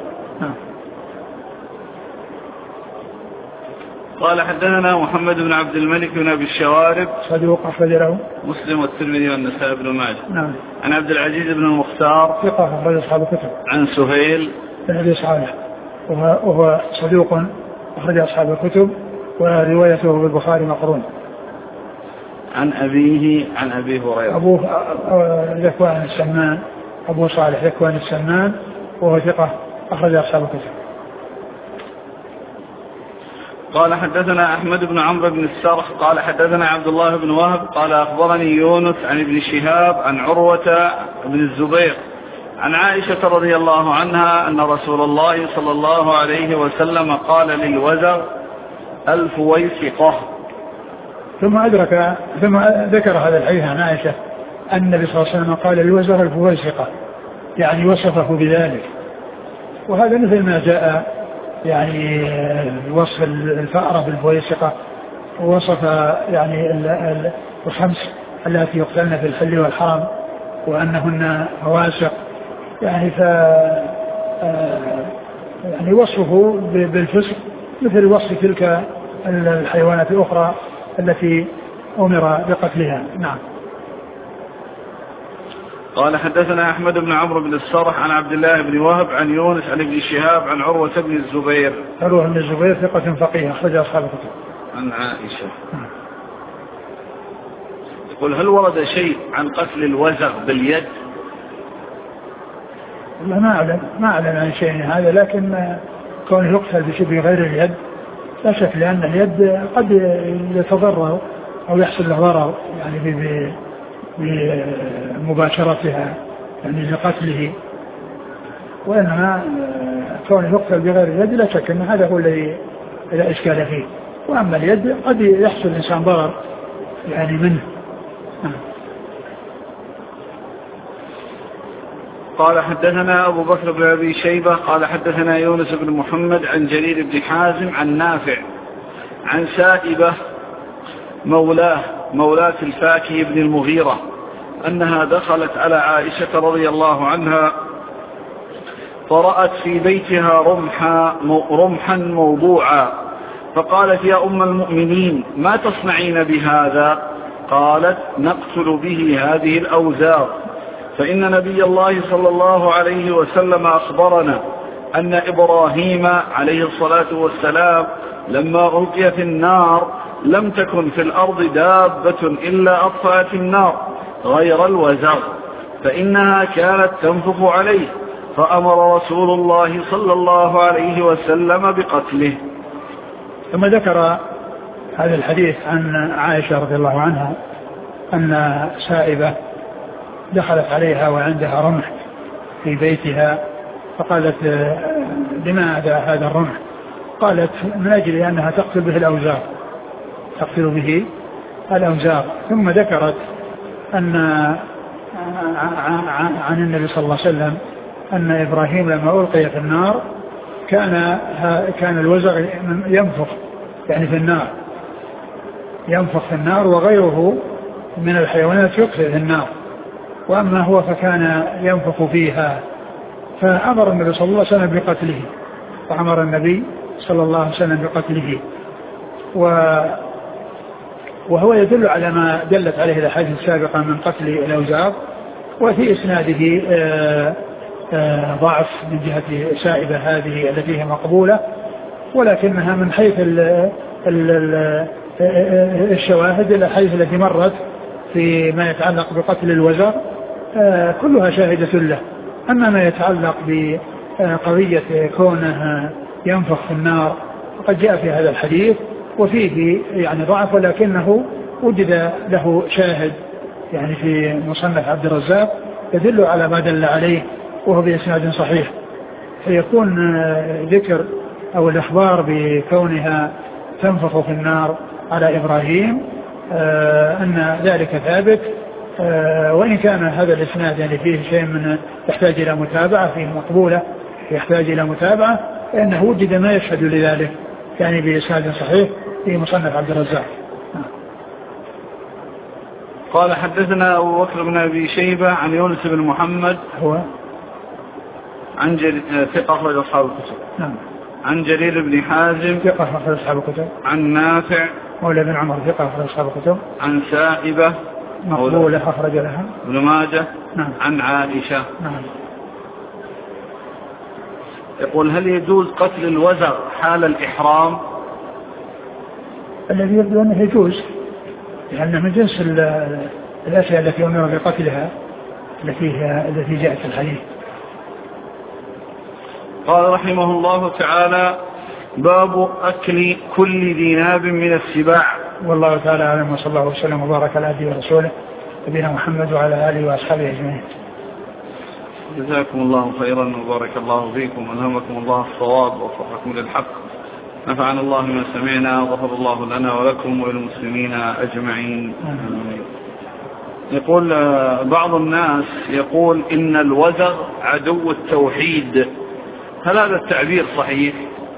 Speaker 1: قال حدثنا محمد بن عبد الملك بن أبي الشوارب
Speaker 2: صدوق أخرج له
Speaker 1: مسلم والترمذي والنسائي بن ماجه. عن عبد العزيز بن المختار
Speaker 2: ثقة أخرج أصحاب الكتب.
Speaker 1: عن سهيل
Speaker 2: بن أبي صالح وهو صدوق أخرج أصحاب الكتب وروايته بالبخاري مقرون.
Speaker 1: عن أبيه عن أبي هريرة
Speaker 2: أبوه ذكوان السمان أبو صالح ذكوان السمان وهو ثقة أخرج أصحاب الكتب.
Speaker 1: قال حدثنا أحمد بن عمرو بن السرح قال حدثنا عبد الله بن وهب قال أخبرني يونس عن ابن شهاب عن عروة بن الزبير عن عائشة رضي الله عنها أن رسول الله صلى الله عليه وسلم قال للوزغ الفويسقة.
Speaker 2: ثم ذكر هذا الحديث عن عائشة أن النبي صلى الله عليه وسلم قال للوزغ الفويسقة، يعني وصفه بذلك. وهذا مثل ما جاء يعني وصف الفأرة بالفويسقة، ووصف يعني الخمس التي يقتلن في الحل والحرم وأنهن فواسق، يعني يعني وصفه بالفسق مثل وصف تلك الحيوانات الأخرى التي أمر بقتلها. نعم.
Speaker 1: قال حدثنا أحمد بن عمرو بن السرح عن عبد الله بن وهب عن يونس عن ابن شهاب عن عروة بن الزبير.
Speaker 2: عروة بن الزبير ثقة فقيه أخرج أصحاب الكتب.
Speaker 1: عن عائشة. يقول هل ورد شيء عن قتل الوزغ باليد؟
Speaker 2: والله ما أعلم عن شيء هذا، لكن كونه يقتل بشبه غير اليد لا شك، لأن اليد قد يتضرر أو يحصل له ضرر يعني بمباشرتها يعني لقتله، وإنما كونه يقتل بغير اليد لا شك أن هذا هو الذي لا إشكال فيه. وأما اليد قد يحصل الإنسان ضرر يعني منه.
Speaker 1: قال حدثنا أبو بكر بن أبي شيبة قال حدثنا يونس بن محمد عن جرير بن حازم عن نافع عن سائبة مولاة الفاكي بن المغيرة أنها دخلت على عائشة رضي الله عنها فرأت في بيتها رمحا موضوعا، فقالت يا أم المؤمنين ما تصنعين بهذا؟ قالت نقتل به هذه الأوزار، فإن نبي الله صلى الله عليه وسلم أخبرنا أن إبراهيم عليه الصلاة والسلام لما ألقي في النار لم تكن في الأرض دابة إلا أطفأت النار غير الوزغ، فإنها كانت تنفخ عليه، فأمر رسول الله صلى الله عليه وسلم بقتله.
Speaker 2: ثم ذكر هذا الحديث عن عائشة رضي الله عنها أن سائبة دخلت عليها وعندها رمح في بيتها، فقالت لماذا هذا الرمح؟ قالت من أجل أنها تقتل به الأوزار. ثم ذكرت أن عن النبي صلى الله عليه وسلم أن إبراهيم لما ألقي في النار كان الوزغ ينفخ يعني في النار، ينفخ في النار، وغيره من الحيوانات يقتل في النار، وأما هو فكان ينفخ فيها، فأمر النبي صلى الله عليه وسلم بقتله. وهو يدل على ما دلت عليه الأحاديث السابقة من قتل الأوزار. وفي إسناده ضعف من جهة سائبة هذه التي هي مقبولة، ولكنها من حيث الشواهد الأحاديث التي مرت في ما يتعلق بقتل الوزر كلها شاهدة له. أما ما يتعلق بقضية كونه ينفخ في النار فقد جاء في هذا الحديث وفيه يعني ضعف، ولكنه وجد له شاهد يعني في مصنف عبد الرزاق يدل على ما دل عليه وهو بإسناد صحيح، فيكون ذكر أو الإخبار بكونها تنفخ في النار على إبراهيم أن ذلك ثابت، وإن كان هذا الإسناد يعني فيه شيء من يحتاج إلى متابعة، فيه مقبولة يحتاج إلى متابعة، فإنه وجد ما يشهد لذلك يعني بإسناد صحيح في مصنف عبد الرزاق.
Speaker 1: قال حدثنا أبو بكر بن أبي شيبة عن يونس بن محمد
Speaker 2: هو
Speaker 1: عن ثقة أخرج أصحاب الكتب.
Speaker 2: نعم.
Speaker 1: عن جرير بن حازم
Speaker 2: ثقة أخرج أصحاب الكتب.
Speaker 1: عن نافع
Speaker 2: مولى بن عمر ثقة أخرج أصحاب الكتب.
Speaker 1: عن سائبة
Speaker 2: مقبولة أخرج لها
Speaker 1: ابن ماجه.
Speaker 2: نعم.
Speaker 1: عن عائشة.
Speaker 2: نعم.
Speaker 1: يقول هل يجوز قتل الوزغ حال الإحرام؟
Speaker 2: الذي يبدو أنه يجوز، لأنه من جنس الأشياء التي أمر بقتلها التي جاءت في الحديث.
Speaker 1: قال رحمه الله تعالى باب أكل كل ذي ناب من السباع.
Speaker 2: والله تعالى أعلم، وصلى الله وسلم وبارك على عبده ورسوله نبينا محمد وعلى آله وأصحابه أجمعين.
Speaker 1: جزاكم الله خيرا وبارك الله فيكم، ألهمكم الله الصواب ووفقكم للحق، نفعنا الله ما سمعنا، وغفر الله لنا ولكم وللمسلمين أجمعين. يقول بعض الناس يقول إن الوزغ عدو التوحيد، هل هذا التعبير صحيح؟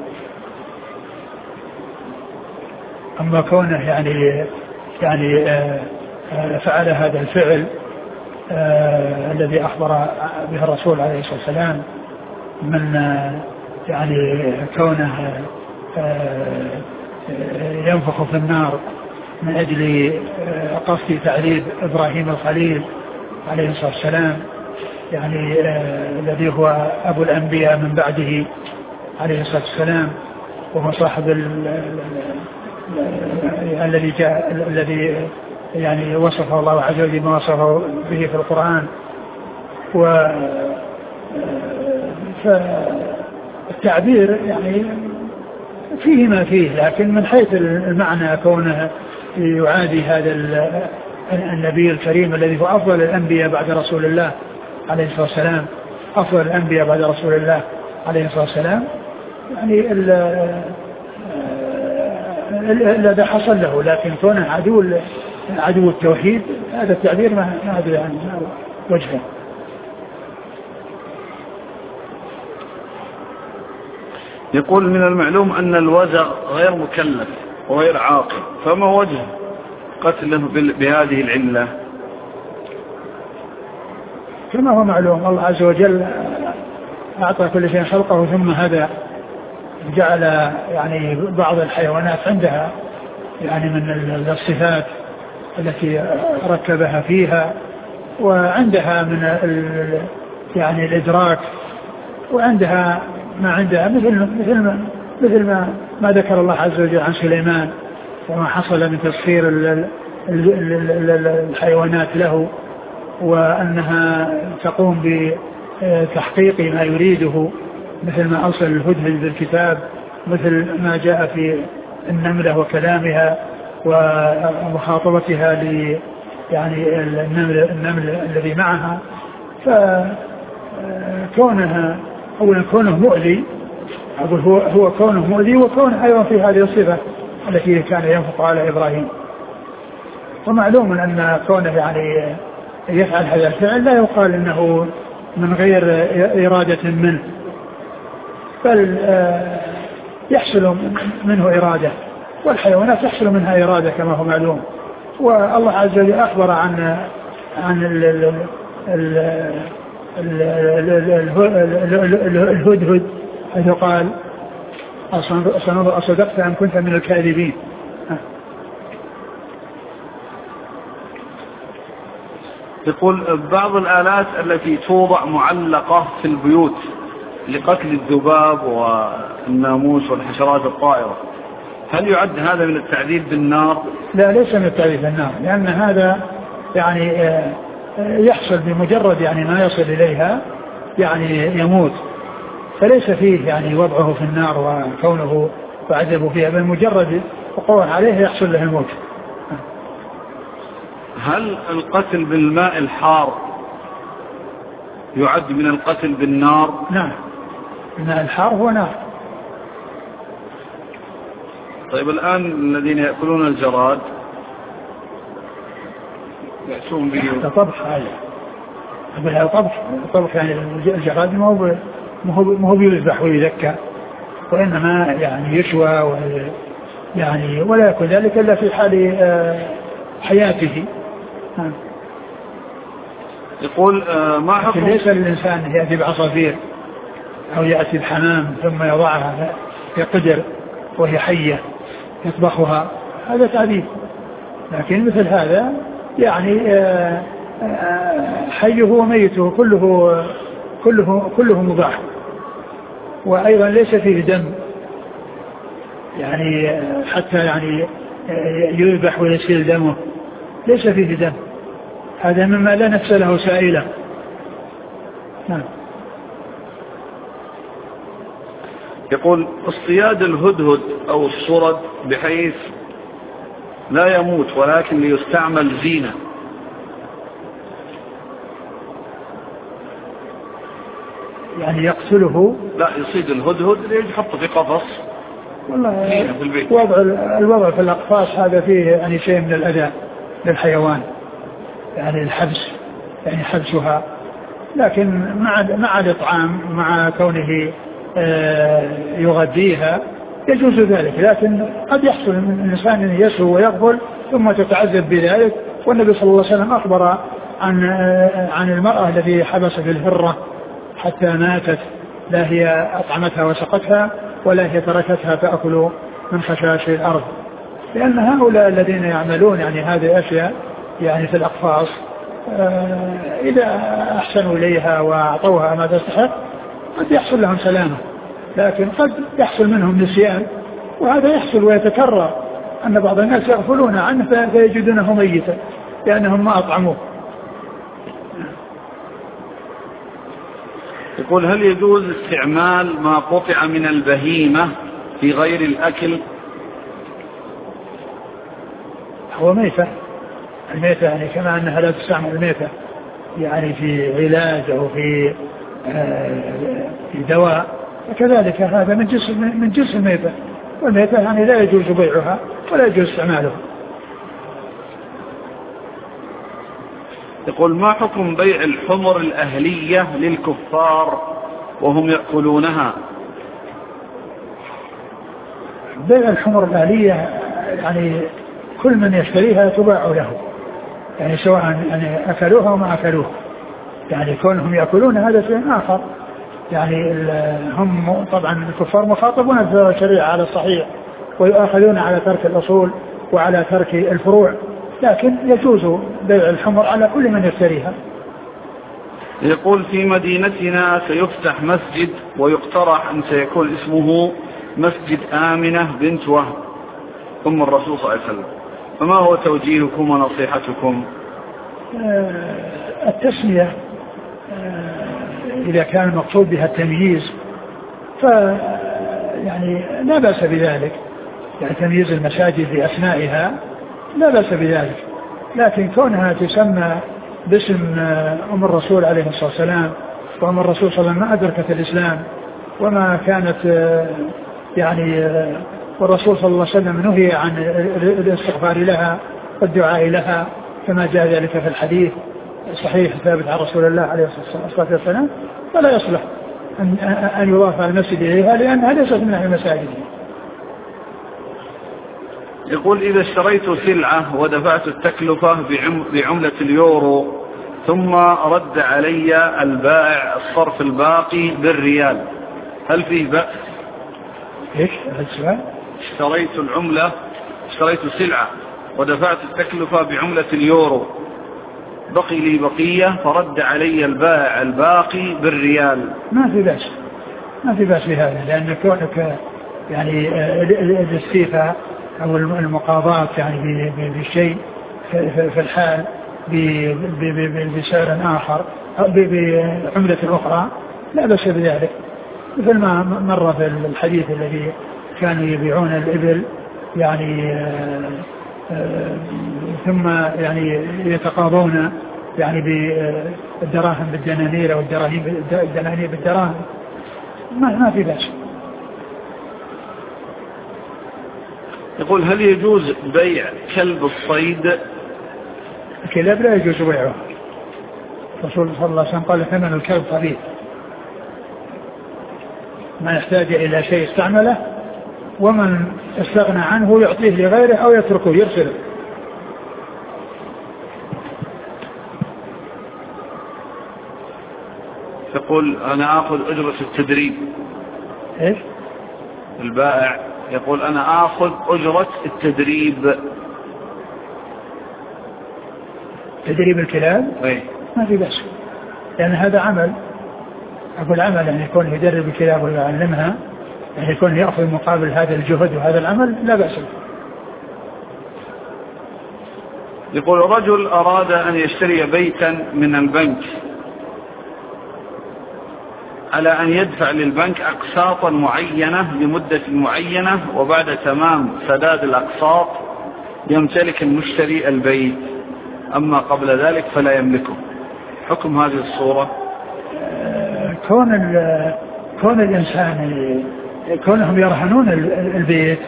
Speaker 2: أما كونه يعني فعل هذا الفعل الذي أخبر به الرسول عليه الصلاة والسلام من يعني كونه ينفخ في النار من أجل قصد تعذيب إبراهيم الخليل عليه الصلاة والسلام، يعني الذي هو أبو الأنبياء من بعده عليه الصلاة والسلام، وهو صاحب الذي يعني وصفه الله عز وجل بما وصفه به في القرآن. فالتعبير يعني فيه ما فيه، لكن من حيث المعنى كونه يعادي هذا النبي الكريم الذي هو أفضل الأنبياء بعد رسول الله عليه الصلاة والسلام، أفضل الأنبياء بعد رسول الله عليه الصلاة والسلام، يعني الذي حصل له، لكن كونه عدو التوحيد هذا التعبير ما أدري عن وجهه.
Speaker 1: يقول من المعلوم أن الوزغ غير مكلف وغير عاقل، فما وجه قتله بهذه العلة؟
Speaker 2: كما هو معلوم الله عز وجل أعطى كل شيء خلقه ثم هدى، جعل يعني بعض الحيوانات عندها يعني من الصفات التي ركبها فيها، وعندها من يعني الإدراك، وعندها ما عندها مثل ما ذكر الله عز وجل عن سليمان وما حصل من تسخير الحيوانات له، وأنها تقوم بتحقيق ما يريده، مثل ما أوصل الهدهد بالكتاب، مثل ما جاء في النملة وكلامها ومخاطبتها يعني النمل الذي معها. فكونها أولا كونه مؤذي، أقول هو كونه مؤذي، وكونه أيضا في هذه الصفة التي كان ينفق على إبراهيم. ومعلوم أن كونه يعني يفعل هذا الفعل لا يقال إنه من غير إرادة منه، بل يحصل منه إرادة، والحيوانات يحصل منها إرادة كما هو معلوم. والله عز وجل أخبر عن الهدهد حيث قال أصدقت أم كنت من الكاذبين.
Speaker 1: يقول بعض الآلات التي توضع معلقة في البيوت لقتل الذباب والناموس والحشرات الطائرة، هل يعد هذا من التعذيب بالنار؟
Speaker 2: لا، ليس من التعذيب بالنار، لأن هذا يعني يحصل بمجرد يعني ما يصل إليها يعني يموت، فليس فيه يعني وضعه في النار وكونه وعذبه فيها، بل مجرد وقوع عليه يحصل له الموت.
Speaker 1: هل القتل بالماء الحار يعد من القتل بالنار؟
Speaker 2: نعم، الماء الحار هو نار.
Speaker 1: طيب الآن الذين يأكلون الجراد يأتون به
Speaker 2: طبخ، هذا طبخ يعني الجراد ما هو بيذبح ويذكى، وإنما يعني يشوى يعني ولا يكون ذلك إلا في حال حياته.
Speaker 1: يقول ما حكم،
Speaker 2: ليس للإنسان يأتي بعصافير أو يأتي بحمام ثم يضعها في قدر وهي حية يطبخها، هذا تعذيب. لكن مثل هذا يعني حيه وميته كله مباح، وأيضا ليس فيه دم، يعني حتى يعني يذبح ويسيل دمه ليس فيه دم، هذا مما لا نفس له سائلة. نعم.
Speaker 1: يقول اصطياد الهدهد أو الصرد بحيث لا يموت ولكن ليستعمل زينة،
Speaker 2: يعني يقتله؟
Speaker 1: لا، يصيد الهدهد ليحطه في قفص.
Speaker 2: والله الوضع في الأقفاص هذا فيه يعني شيء من الأذى للحيوان، يعني الحبس، يعني حبسها، لكن مع الإطعام مع كونه يغذيها يجوز ذلك. لكن قد يحصل من الإنسان أن يسهو ويغفل ثم تتعذب بذلك. والنبي صلى الله عليه وسلم أخبر عن المرأة التي حبس في الهرة حتى ماتت، لا هي أطعمتها وسقتها ولا هي تركتها تأكل من خشاش الأرض، لأن هؤلاء الذين يعملون يعني هذه الأشياء يعني في الأقفاص إذا أحسنوا إليها وأعطوها ما تستحق قد يحصل لهم سلامة، لكن قد يحصل منهم نسيان، وهذا يحصل ويتكرر أن بعض الناس يغفلون عنه فيجدونه ميتا لأنهم ما أطعموه.
Speaker 1: يقول هل يجوز استعمال ما قطع من البهيمة في غير الأكل؟
Speaker 2: هو ميتة، الميتة يعني كما أنها لا تستعمل الميتة يعني في علاج أو في دواء، وكذلك هذا من جنس الميتة، والميتة يعني لا يجوز بيعها ولا يجوز استعمالها.
Speaker 1: يقول ما حكم بيع الحمر الأهلية للكفار وهم يأكلونها؟
Speaker 2: بيع الحمر الأهلية يعني كل من يشتريها تباع له، يعني سواء يعني أكلوها وما أكلوها، يعني كونهم يأكلون هذا شيء آخر. يعني هم طبعا الكفار مخاطبون في الشريعة على الصحيح ويؤاخذون على ترك الأصول وعلى ترك الفروع، لكن يجوز بيع الحمر على كل من يشتريها.
Speaker 1: يقول في مدينتنا سيفتح مسجد ويقترح أن سيكون اسمه مسجد آمنة بنت وهب أم الرسول صلى الله عليه وسلم، فما هو توجيهكم ونصيحتكم؟
Speaker 2: التسمية إذا كان المقصود بها التمييز يعني لا بأس بذلك، يعني تمييز المساجد بأسمائها لا بأس بذلك، لكن كونها تسمى باسم أم الرسول عليه الصلاة والسلام، وأم الرسول صلى الله عليه وسلم ما أدركت الإسلام وما كانت يعني، والرسول صلى الله عليه وسلم نهي عن الاستغفار لها والدعاء لها كما جاء ذلك في الحديث الصحيح الثابت عن رسول الله عليه الصلاة والسلام، فلا يصلح أن يضاف المسجد إليها لأنها ليست من المساجد.
Speaker 1: يقول إذا اشتريت سلعة ودفعت التكلفة بعملة اليورو ثم رد علي البائع الصرف الباقي بالريال، هل فيه بأس؟
Speaker 2: إيش السؤال؟
Speaker 1: اشتريت سلعة ودفعت التكلفة بعملة اليورو، بقي لي بقية فرد علي البائع الباقي بالريال،
Speaker 2: ما في بأس بهذا، لأن كونك يعني الاستيفاء أو المقاضاة يعني بالشيء في الحال بسعر آخر أو بعملة أخرى لا بأس بذلك، مثل ما مر في الحديث الذي كانوا يبيعون الإبل يعني ثم يعني يتقاضون يعني بالدراهم بالدنانير أو الدنانير بالدراهم، ما في بأس.
Speaker 1: يقول هل يجوز بيع كلب الصيد؟
Speaker 2: الكلاب لا يجوز بيعه، الرسول صلى الله عليه وسلم قال ثمن الكلب طبيب، ما يحتاج إلى شيء استعمله، ومن استغنى عنه يعطيه لغيره أو يتركه يرسله.
Speaker 1: يقول أنا آخذ أجرة التدريب.
Speaker 2: إيش؟
Speaker 1: البائع يقول أنا آخذ أجرة التدريب.
Speaker 2: تدريب الكلاب؟
Speaker 1: أي.
Speaker 2: ما في بأس، لأن هذا عمل، أقول عمل يعني يكون يدرب الكلاب ويعلمها، يعني يكون يأخذ مقابل هذا الجهد وهذا العمل لا بأس.
Speaker 1: يقول رجل أراد أن يشتري بيتا من البنك على أن يدفع للبنك أقساطا معينة لمدة معينة، وبعد تمام سداد الأقساط يمتلك المشتري البيت، أما قبل ذلك فلا يملكه. حكم هذه الصورة؟
Speaker 2: كون الإنسان كونهم يرهنون البيت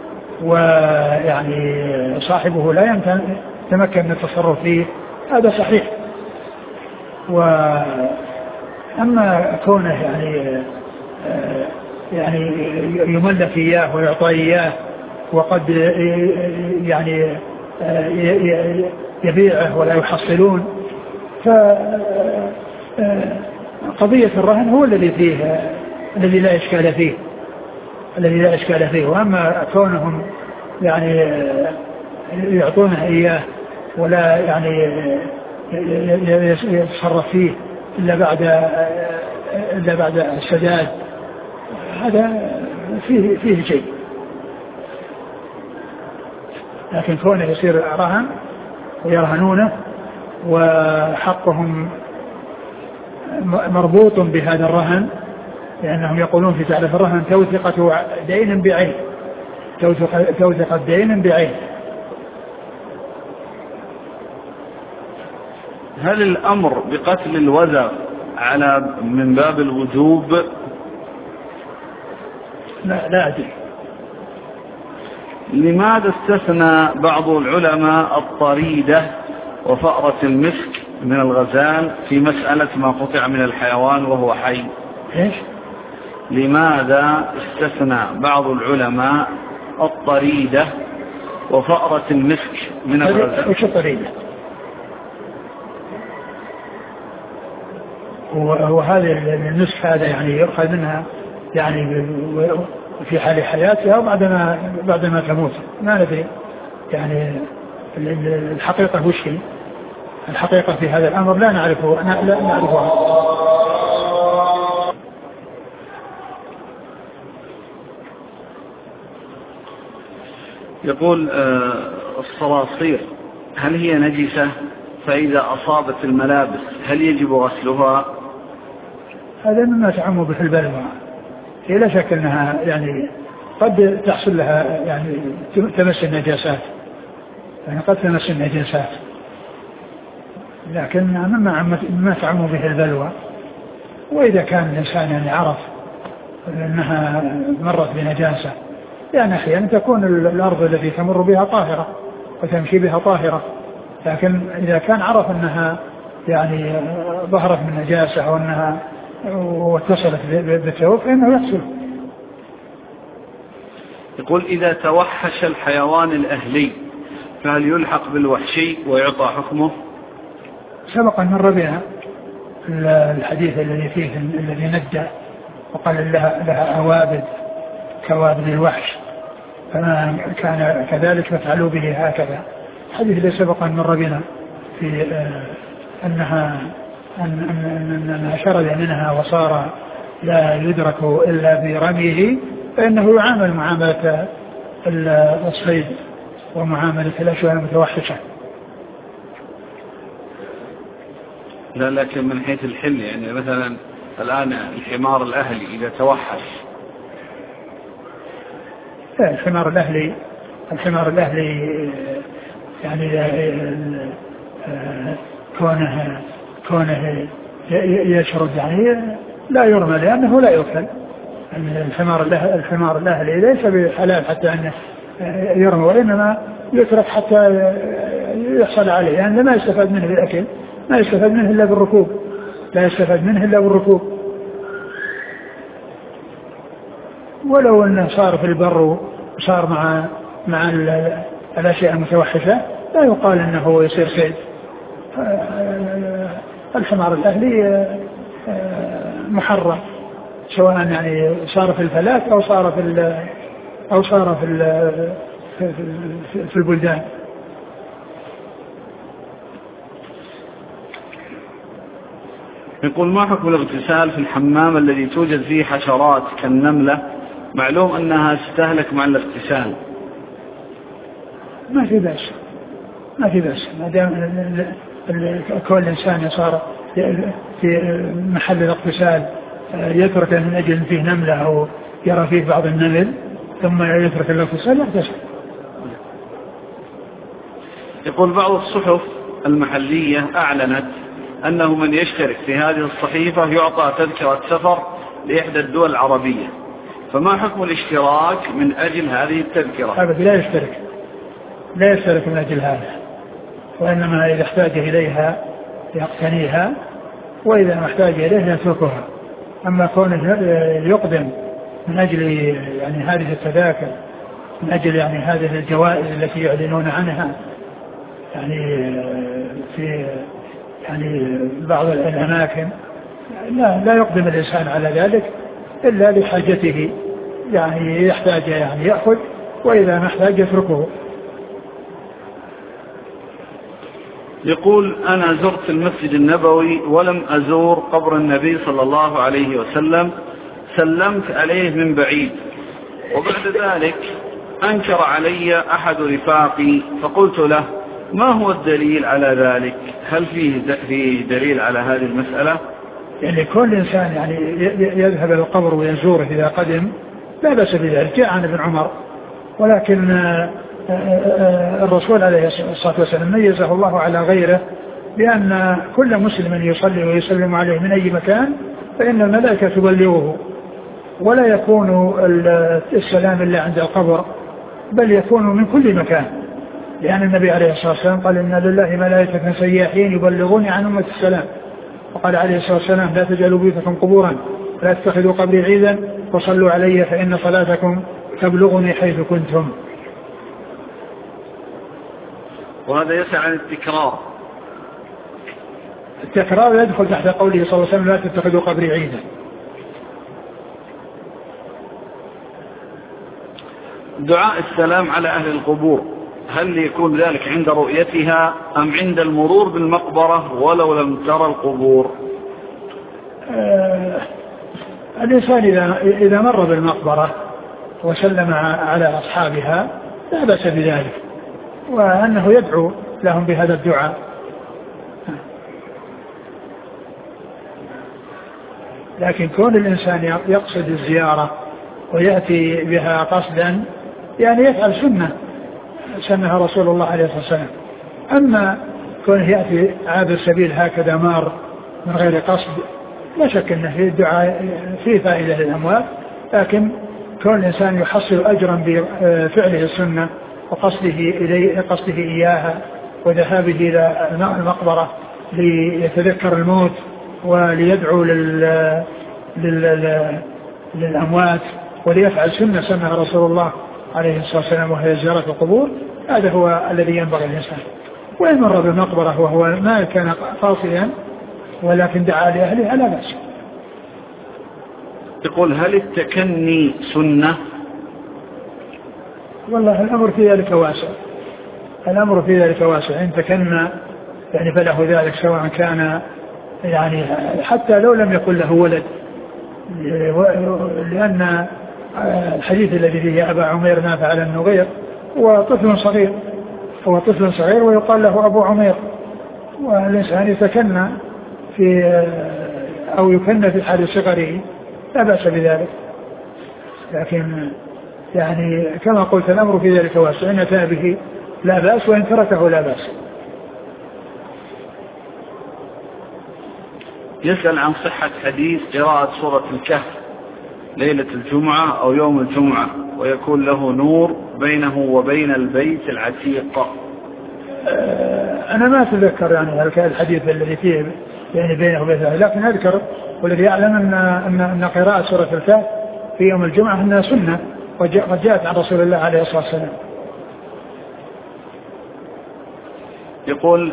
Speaker 2: ويعني صاحبه لا يتمكن من التصرف فيه، هذا صحيح. وأما كونه يعني يملك إياه ويعطى إياه وقد يعني يبيعه ولا يحصلون، فقضية الرهن هو الذي لا إشكال فيه. وأما كونهم يعني يعطونه إياه ولا يعني يتصرف فيه إلا بعد السداد، هذا فيه شيء. لكن كونه يصير رهن ويرهنونه وحقهم مربوط بهذا الرهن، لأنهم يقولون في تعريف الرهن توثقة دين بعين، توثقة دين بعين.
Speaker 1: هل الأمر بقتل الوزغ من باب الوجوب؟
Speaker 2: لا أدري.
Speaker 1: لماذا استثنى بعض العلماء الطريدة وفأرة المسك من الغزال في مسألة ما قطع من الحيوان وهو حي؟
Speaker 2: إيش؟
Speaker 1: لماذا استثنى بعض العلماء الطريدة وفأرة المسك من الغزال؟
Speaker 2: إيش الطريدة؟ وهذا المسك هذا يعني يؤخذ منها يعني في حال حياتها وبعدما تموت، ما ندري يعني الحقيقة وش هي. الحقيقة في هذا الأمر لا نعرفها.
Speaker 1: يقول الصراصير هل هي نجسة؟ فإذا أصابت الملابس هل يجب غسلها؟
Speaker 2: هذا مما تعم به البلوى. هي لا شك أنها يعني قد تحصل لها يعني تمس النجاسات، يعني قد تمس النجاسات، لكن مما تعم به البلوى. وإذا كان الإنسان يعني عرف أنها مرت بنجاسة، يعني أحيانا تكون الأرض التي تمر بها طاهرة وتمشي بها طاهرة، لكن إذا كان عرف أنها يعني ظهرت من نجاسة وأنها واتصلت بالثوب فإنه يحصل.
Speaker 1: يقول إذا توحش الحيوان الأهلي فهل يلحق بالوحشي ويعطى حكمه؟
Speaker 2: سبق أن مر بنا الحديث الذي ندى وقال لها أوابد كوابد الوحش، فما كان كذلك فافعلوا به هكذا. الحديث الذي سبق أن مر بنا في أنها شرد منها وصار لا يدرك إلا برميه، فإنه يعامل معاملة الصيد ومعاملة الأشياء المتوحشة.
Speaker 1: لا، لكن من حيث الحل يعني مثلا الآن الحمار الأهلي إذا توحش،
Speaker 2: الحمار الأهلي يعني كونه يشرد يعني لا يرمى لأنه لا يؤكل. الحمار الأهلي ليس بحلال حتى أنه يرمى، وإنما يترك حتى يحصل عليه، يعني لا يستفاد منه بالأكل، ما يستفاد منه إلا بالركوب، لا يستفاد منه إلا بالركوب. ولو أنه صار في البر وصار مع الأشياء المتوحشة لا يقال أنه يصير صيد. الحمار الأهلي محرم سواء يعني صار في الفلاة أو صار في البلدان.
Speaker 1: يقول ما حكم الاغتسال في الحمام الذي توجد فيه حشرات كالنملة، معلوم أنها تستهلك مع الاغتسال؟
Speaker 2: ما في بأس ما دام كل إنسان صار في محل الاغتسال يترك من أجل فيه نملة أو يرى فيه بعض النمل ثم يترك الاغتسال يغتسل.
Speaker 1: يقول بعض الصحف المحلية أعلنت أنه من يشترك في هذه الصحيفة يعطى تذكرة سفر لإحدى الدول العربية، فما حكم الاشتراك من أجل هذه التذكرة؟
Speaker 2: أبدا لا يشترك من أجل هذا، وإنما إذا احتاج إليها يقتنيها وإذا ما احتاج إليها يتركها. أما كونه يقدم من أجل يعني هذه التذاكر من أجل يعني هذه الجوائز التي يعلنون عنها يعني في يعني بعض الأماكن لا يقدم الإنسان على ذلك إلا لحاجته، يعني يحتاج يعني يأخذ وإذا ما احتاج يتركه.
Speaker 1: يقول أنا زرت المسجد النبوي ولم أزور قبر النبي صلى الله عليه وسلم، سلمت عليه من بعيد، وبعد ذلك أنكر علي أحد رفاقي فقلت له ما هو الدليل على ذلك؟ هل فيه دليل على هذه المسألة؟
Speaker 2: يعني كل إنسان يعني يذهب إلى القبر ويزوره إذا قدم لا بأس بذلك. جاء عن ابن عمر، ولكن الرسول عليه الصلاة والسلام ميزه الله على غيره بأن كل مسلم يصلي ويسلم عليه من أي مكان فإن الملائكة تبلغه، ولا يكون السلام إلا عند القبر بل يكون من كل مكان، لأن النبي عليه الصلاة والسلام قال إن لله ملائكة سياحين يبلغوني عن أمة السلام، وقال عليه الصلاة والسلام لا تجعلوا بيوتكم قبورا لا تتخذوا قبري عيدا وصلوا علي فإن صلاتكم تبلغني حيث كنتم.
Speaker 1: وهذا يسعى عن
Speaker 2: التكرار يدخل تحت قوله صلى الله عليه وسلم لا تتخذوا قبري عيدا.
Speaker 1: دعاء السلام على أهل القبور هل يكون ذلك عند رؤيتها أم عند المرور بالمقبرة ولو لم ترى القبور؟
Speaker 2: الإنسان إذا مر بالمقبرة وسلم على أصحابها لا بأس بذلك، وأنه يدعو لهم بهذا الدعاء. لكن كون الإنسان يقصد الزيارة ويأتي بها قصدا يعني يفعل سنها رسول الله عليه الصلاة والسلام. أما كونه يأتي عابر سبيل هكذا مار من غير قصد لا شك أنه في الدعاء فيه فائدة للأموات، لكن كون الإنسان يحصل أجرا بفعله السنة وقصده إياها وذهابه إلى المقبرة ليتذكر الموت وليدعو للأموات وليفعل سنة رسول الله عليه الصلاة والسلام وهي زيارة القبور، هذا هو الذي ينبغي الإنسان. وإن مر بالمقبرة وهو ما كان قاصدا ولكن دعا لأهلها لا بأس.
Speaker 1: يقول هل التكني سنة؟
Speaker 2: والله الأمر في ذلك واسع، إن تكنى يعني فله ذلك سواء كان يعني حتى لو لم يكن له ولد، لأن الحديث الذي فيه أبا عمير نافع على النغير هو طفل صغير ويقال له أبو عمير، والإنسان يتكنى أو يكنى في حال صغره لا بأس بذلك. لكن يعني كما قلت الأمر في ذلك واسع، إن أتى به لا بأس وإن تركه لا بأس.
Speaker 1: يسأل عن صحة حديث قراءة سورة الكهف ليلة الجمعة أو يوم الجمعة ويكون له نور بينه وبين البيت العتيق.
Speaker 2: أنا ما أتذكر يعني الحديث الذي فيه يعني بينه وبينه، لكن أذكر والذي يعلم أن قراءة سورة الكهف في يوم الجمعة أنها سنة وقد جاءت عن رسول الله عليه الصلاة والسلام.
Speaker 1: يقول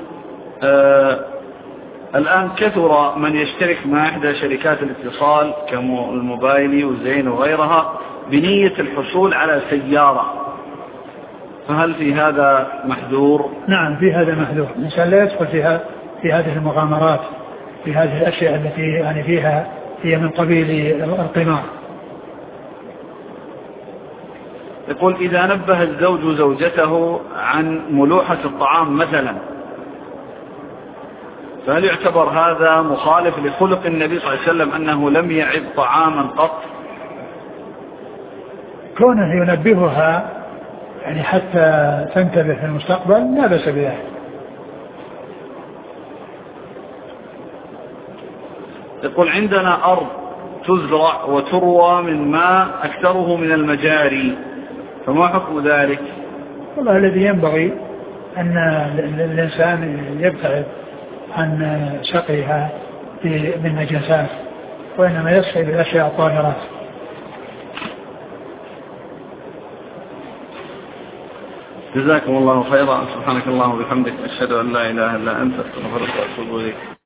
Speaker 1: الآن كثر من يشترك مع إحدى شركات الاتصال كالموبايلي وزين وغيرها بنية الحصول على سيارة، فهل في هذا محذور؟
Speaker 2: نعم في هذا محذور، الإنسان لا يدخل في هذه المغامرات، في هذه الأشياء التي يعني فيها هي من قبيل القمار.
Speaker 1: يقول إذا نبه الزوج زوجته عن ملوحة الطعام مثلا فهل يعتبر هذا مخالف لخلق النبي صلى الله عليه وسلم أنه لم يعب طعاما قط؟
Speaker 2: كونه ينبهها يعني حتى تنتبه في المستقبل لا بأس بذلك.
Speaker 1: يقول عندنا أرض تزرع وتروى من ماء أكثره من المجاري، فما حكم ذلك؟
Speaker 2: والله الذي ينبغي أن الإنسان يبتعد عن سقيها بالنجاسات، وإنما يسقي بالأشياء الطاهرات.
Speaker 1: جزاكم الله خيرا. سبحانك اللهم وبحمدك، أشهد أن لا إله إلا أنت، أستغفرك وأتوب إليك.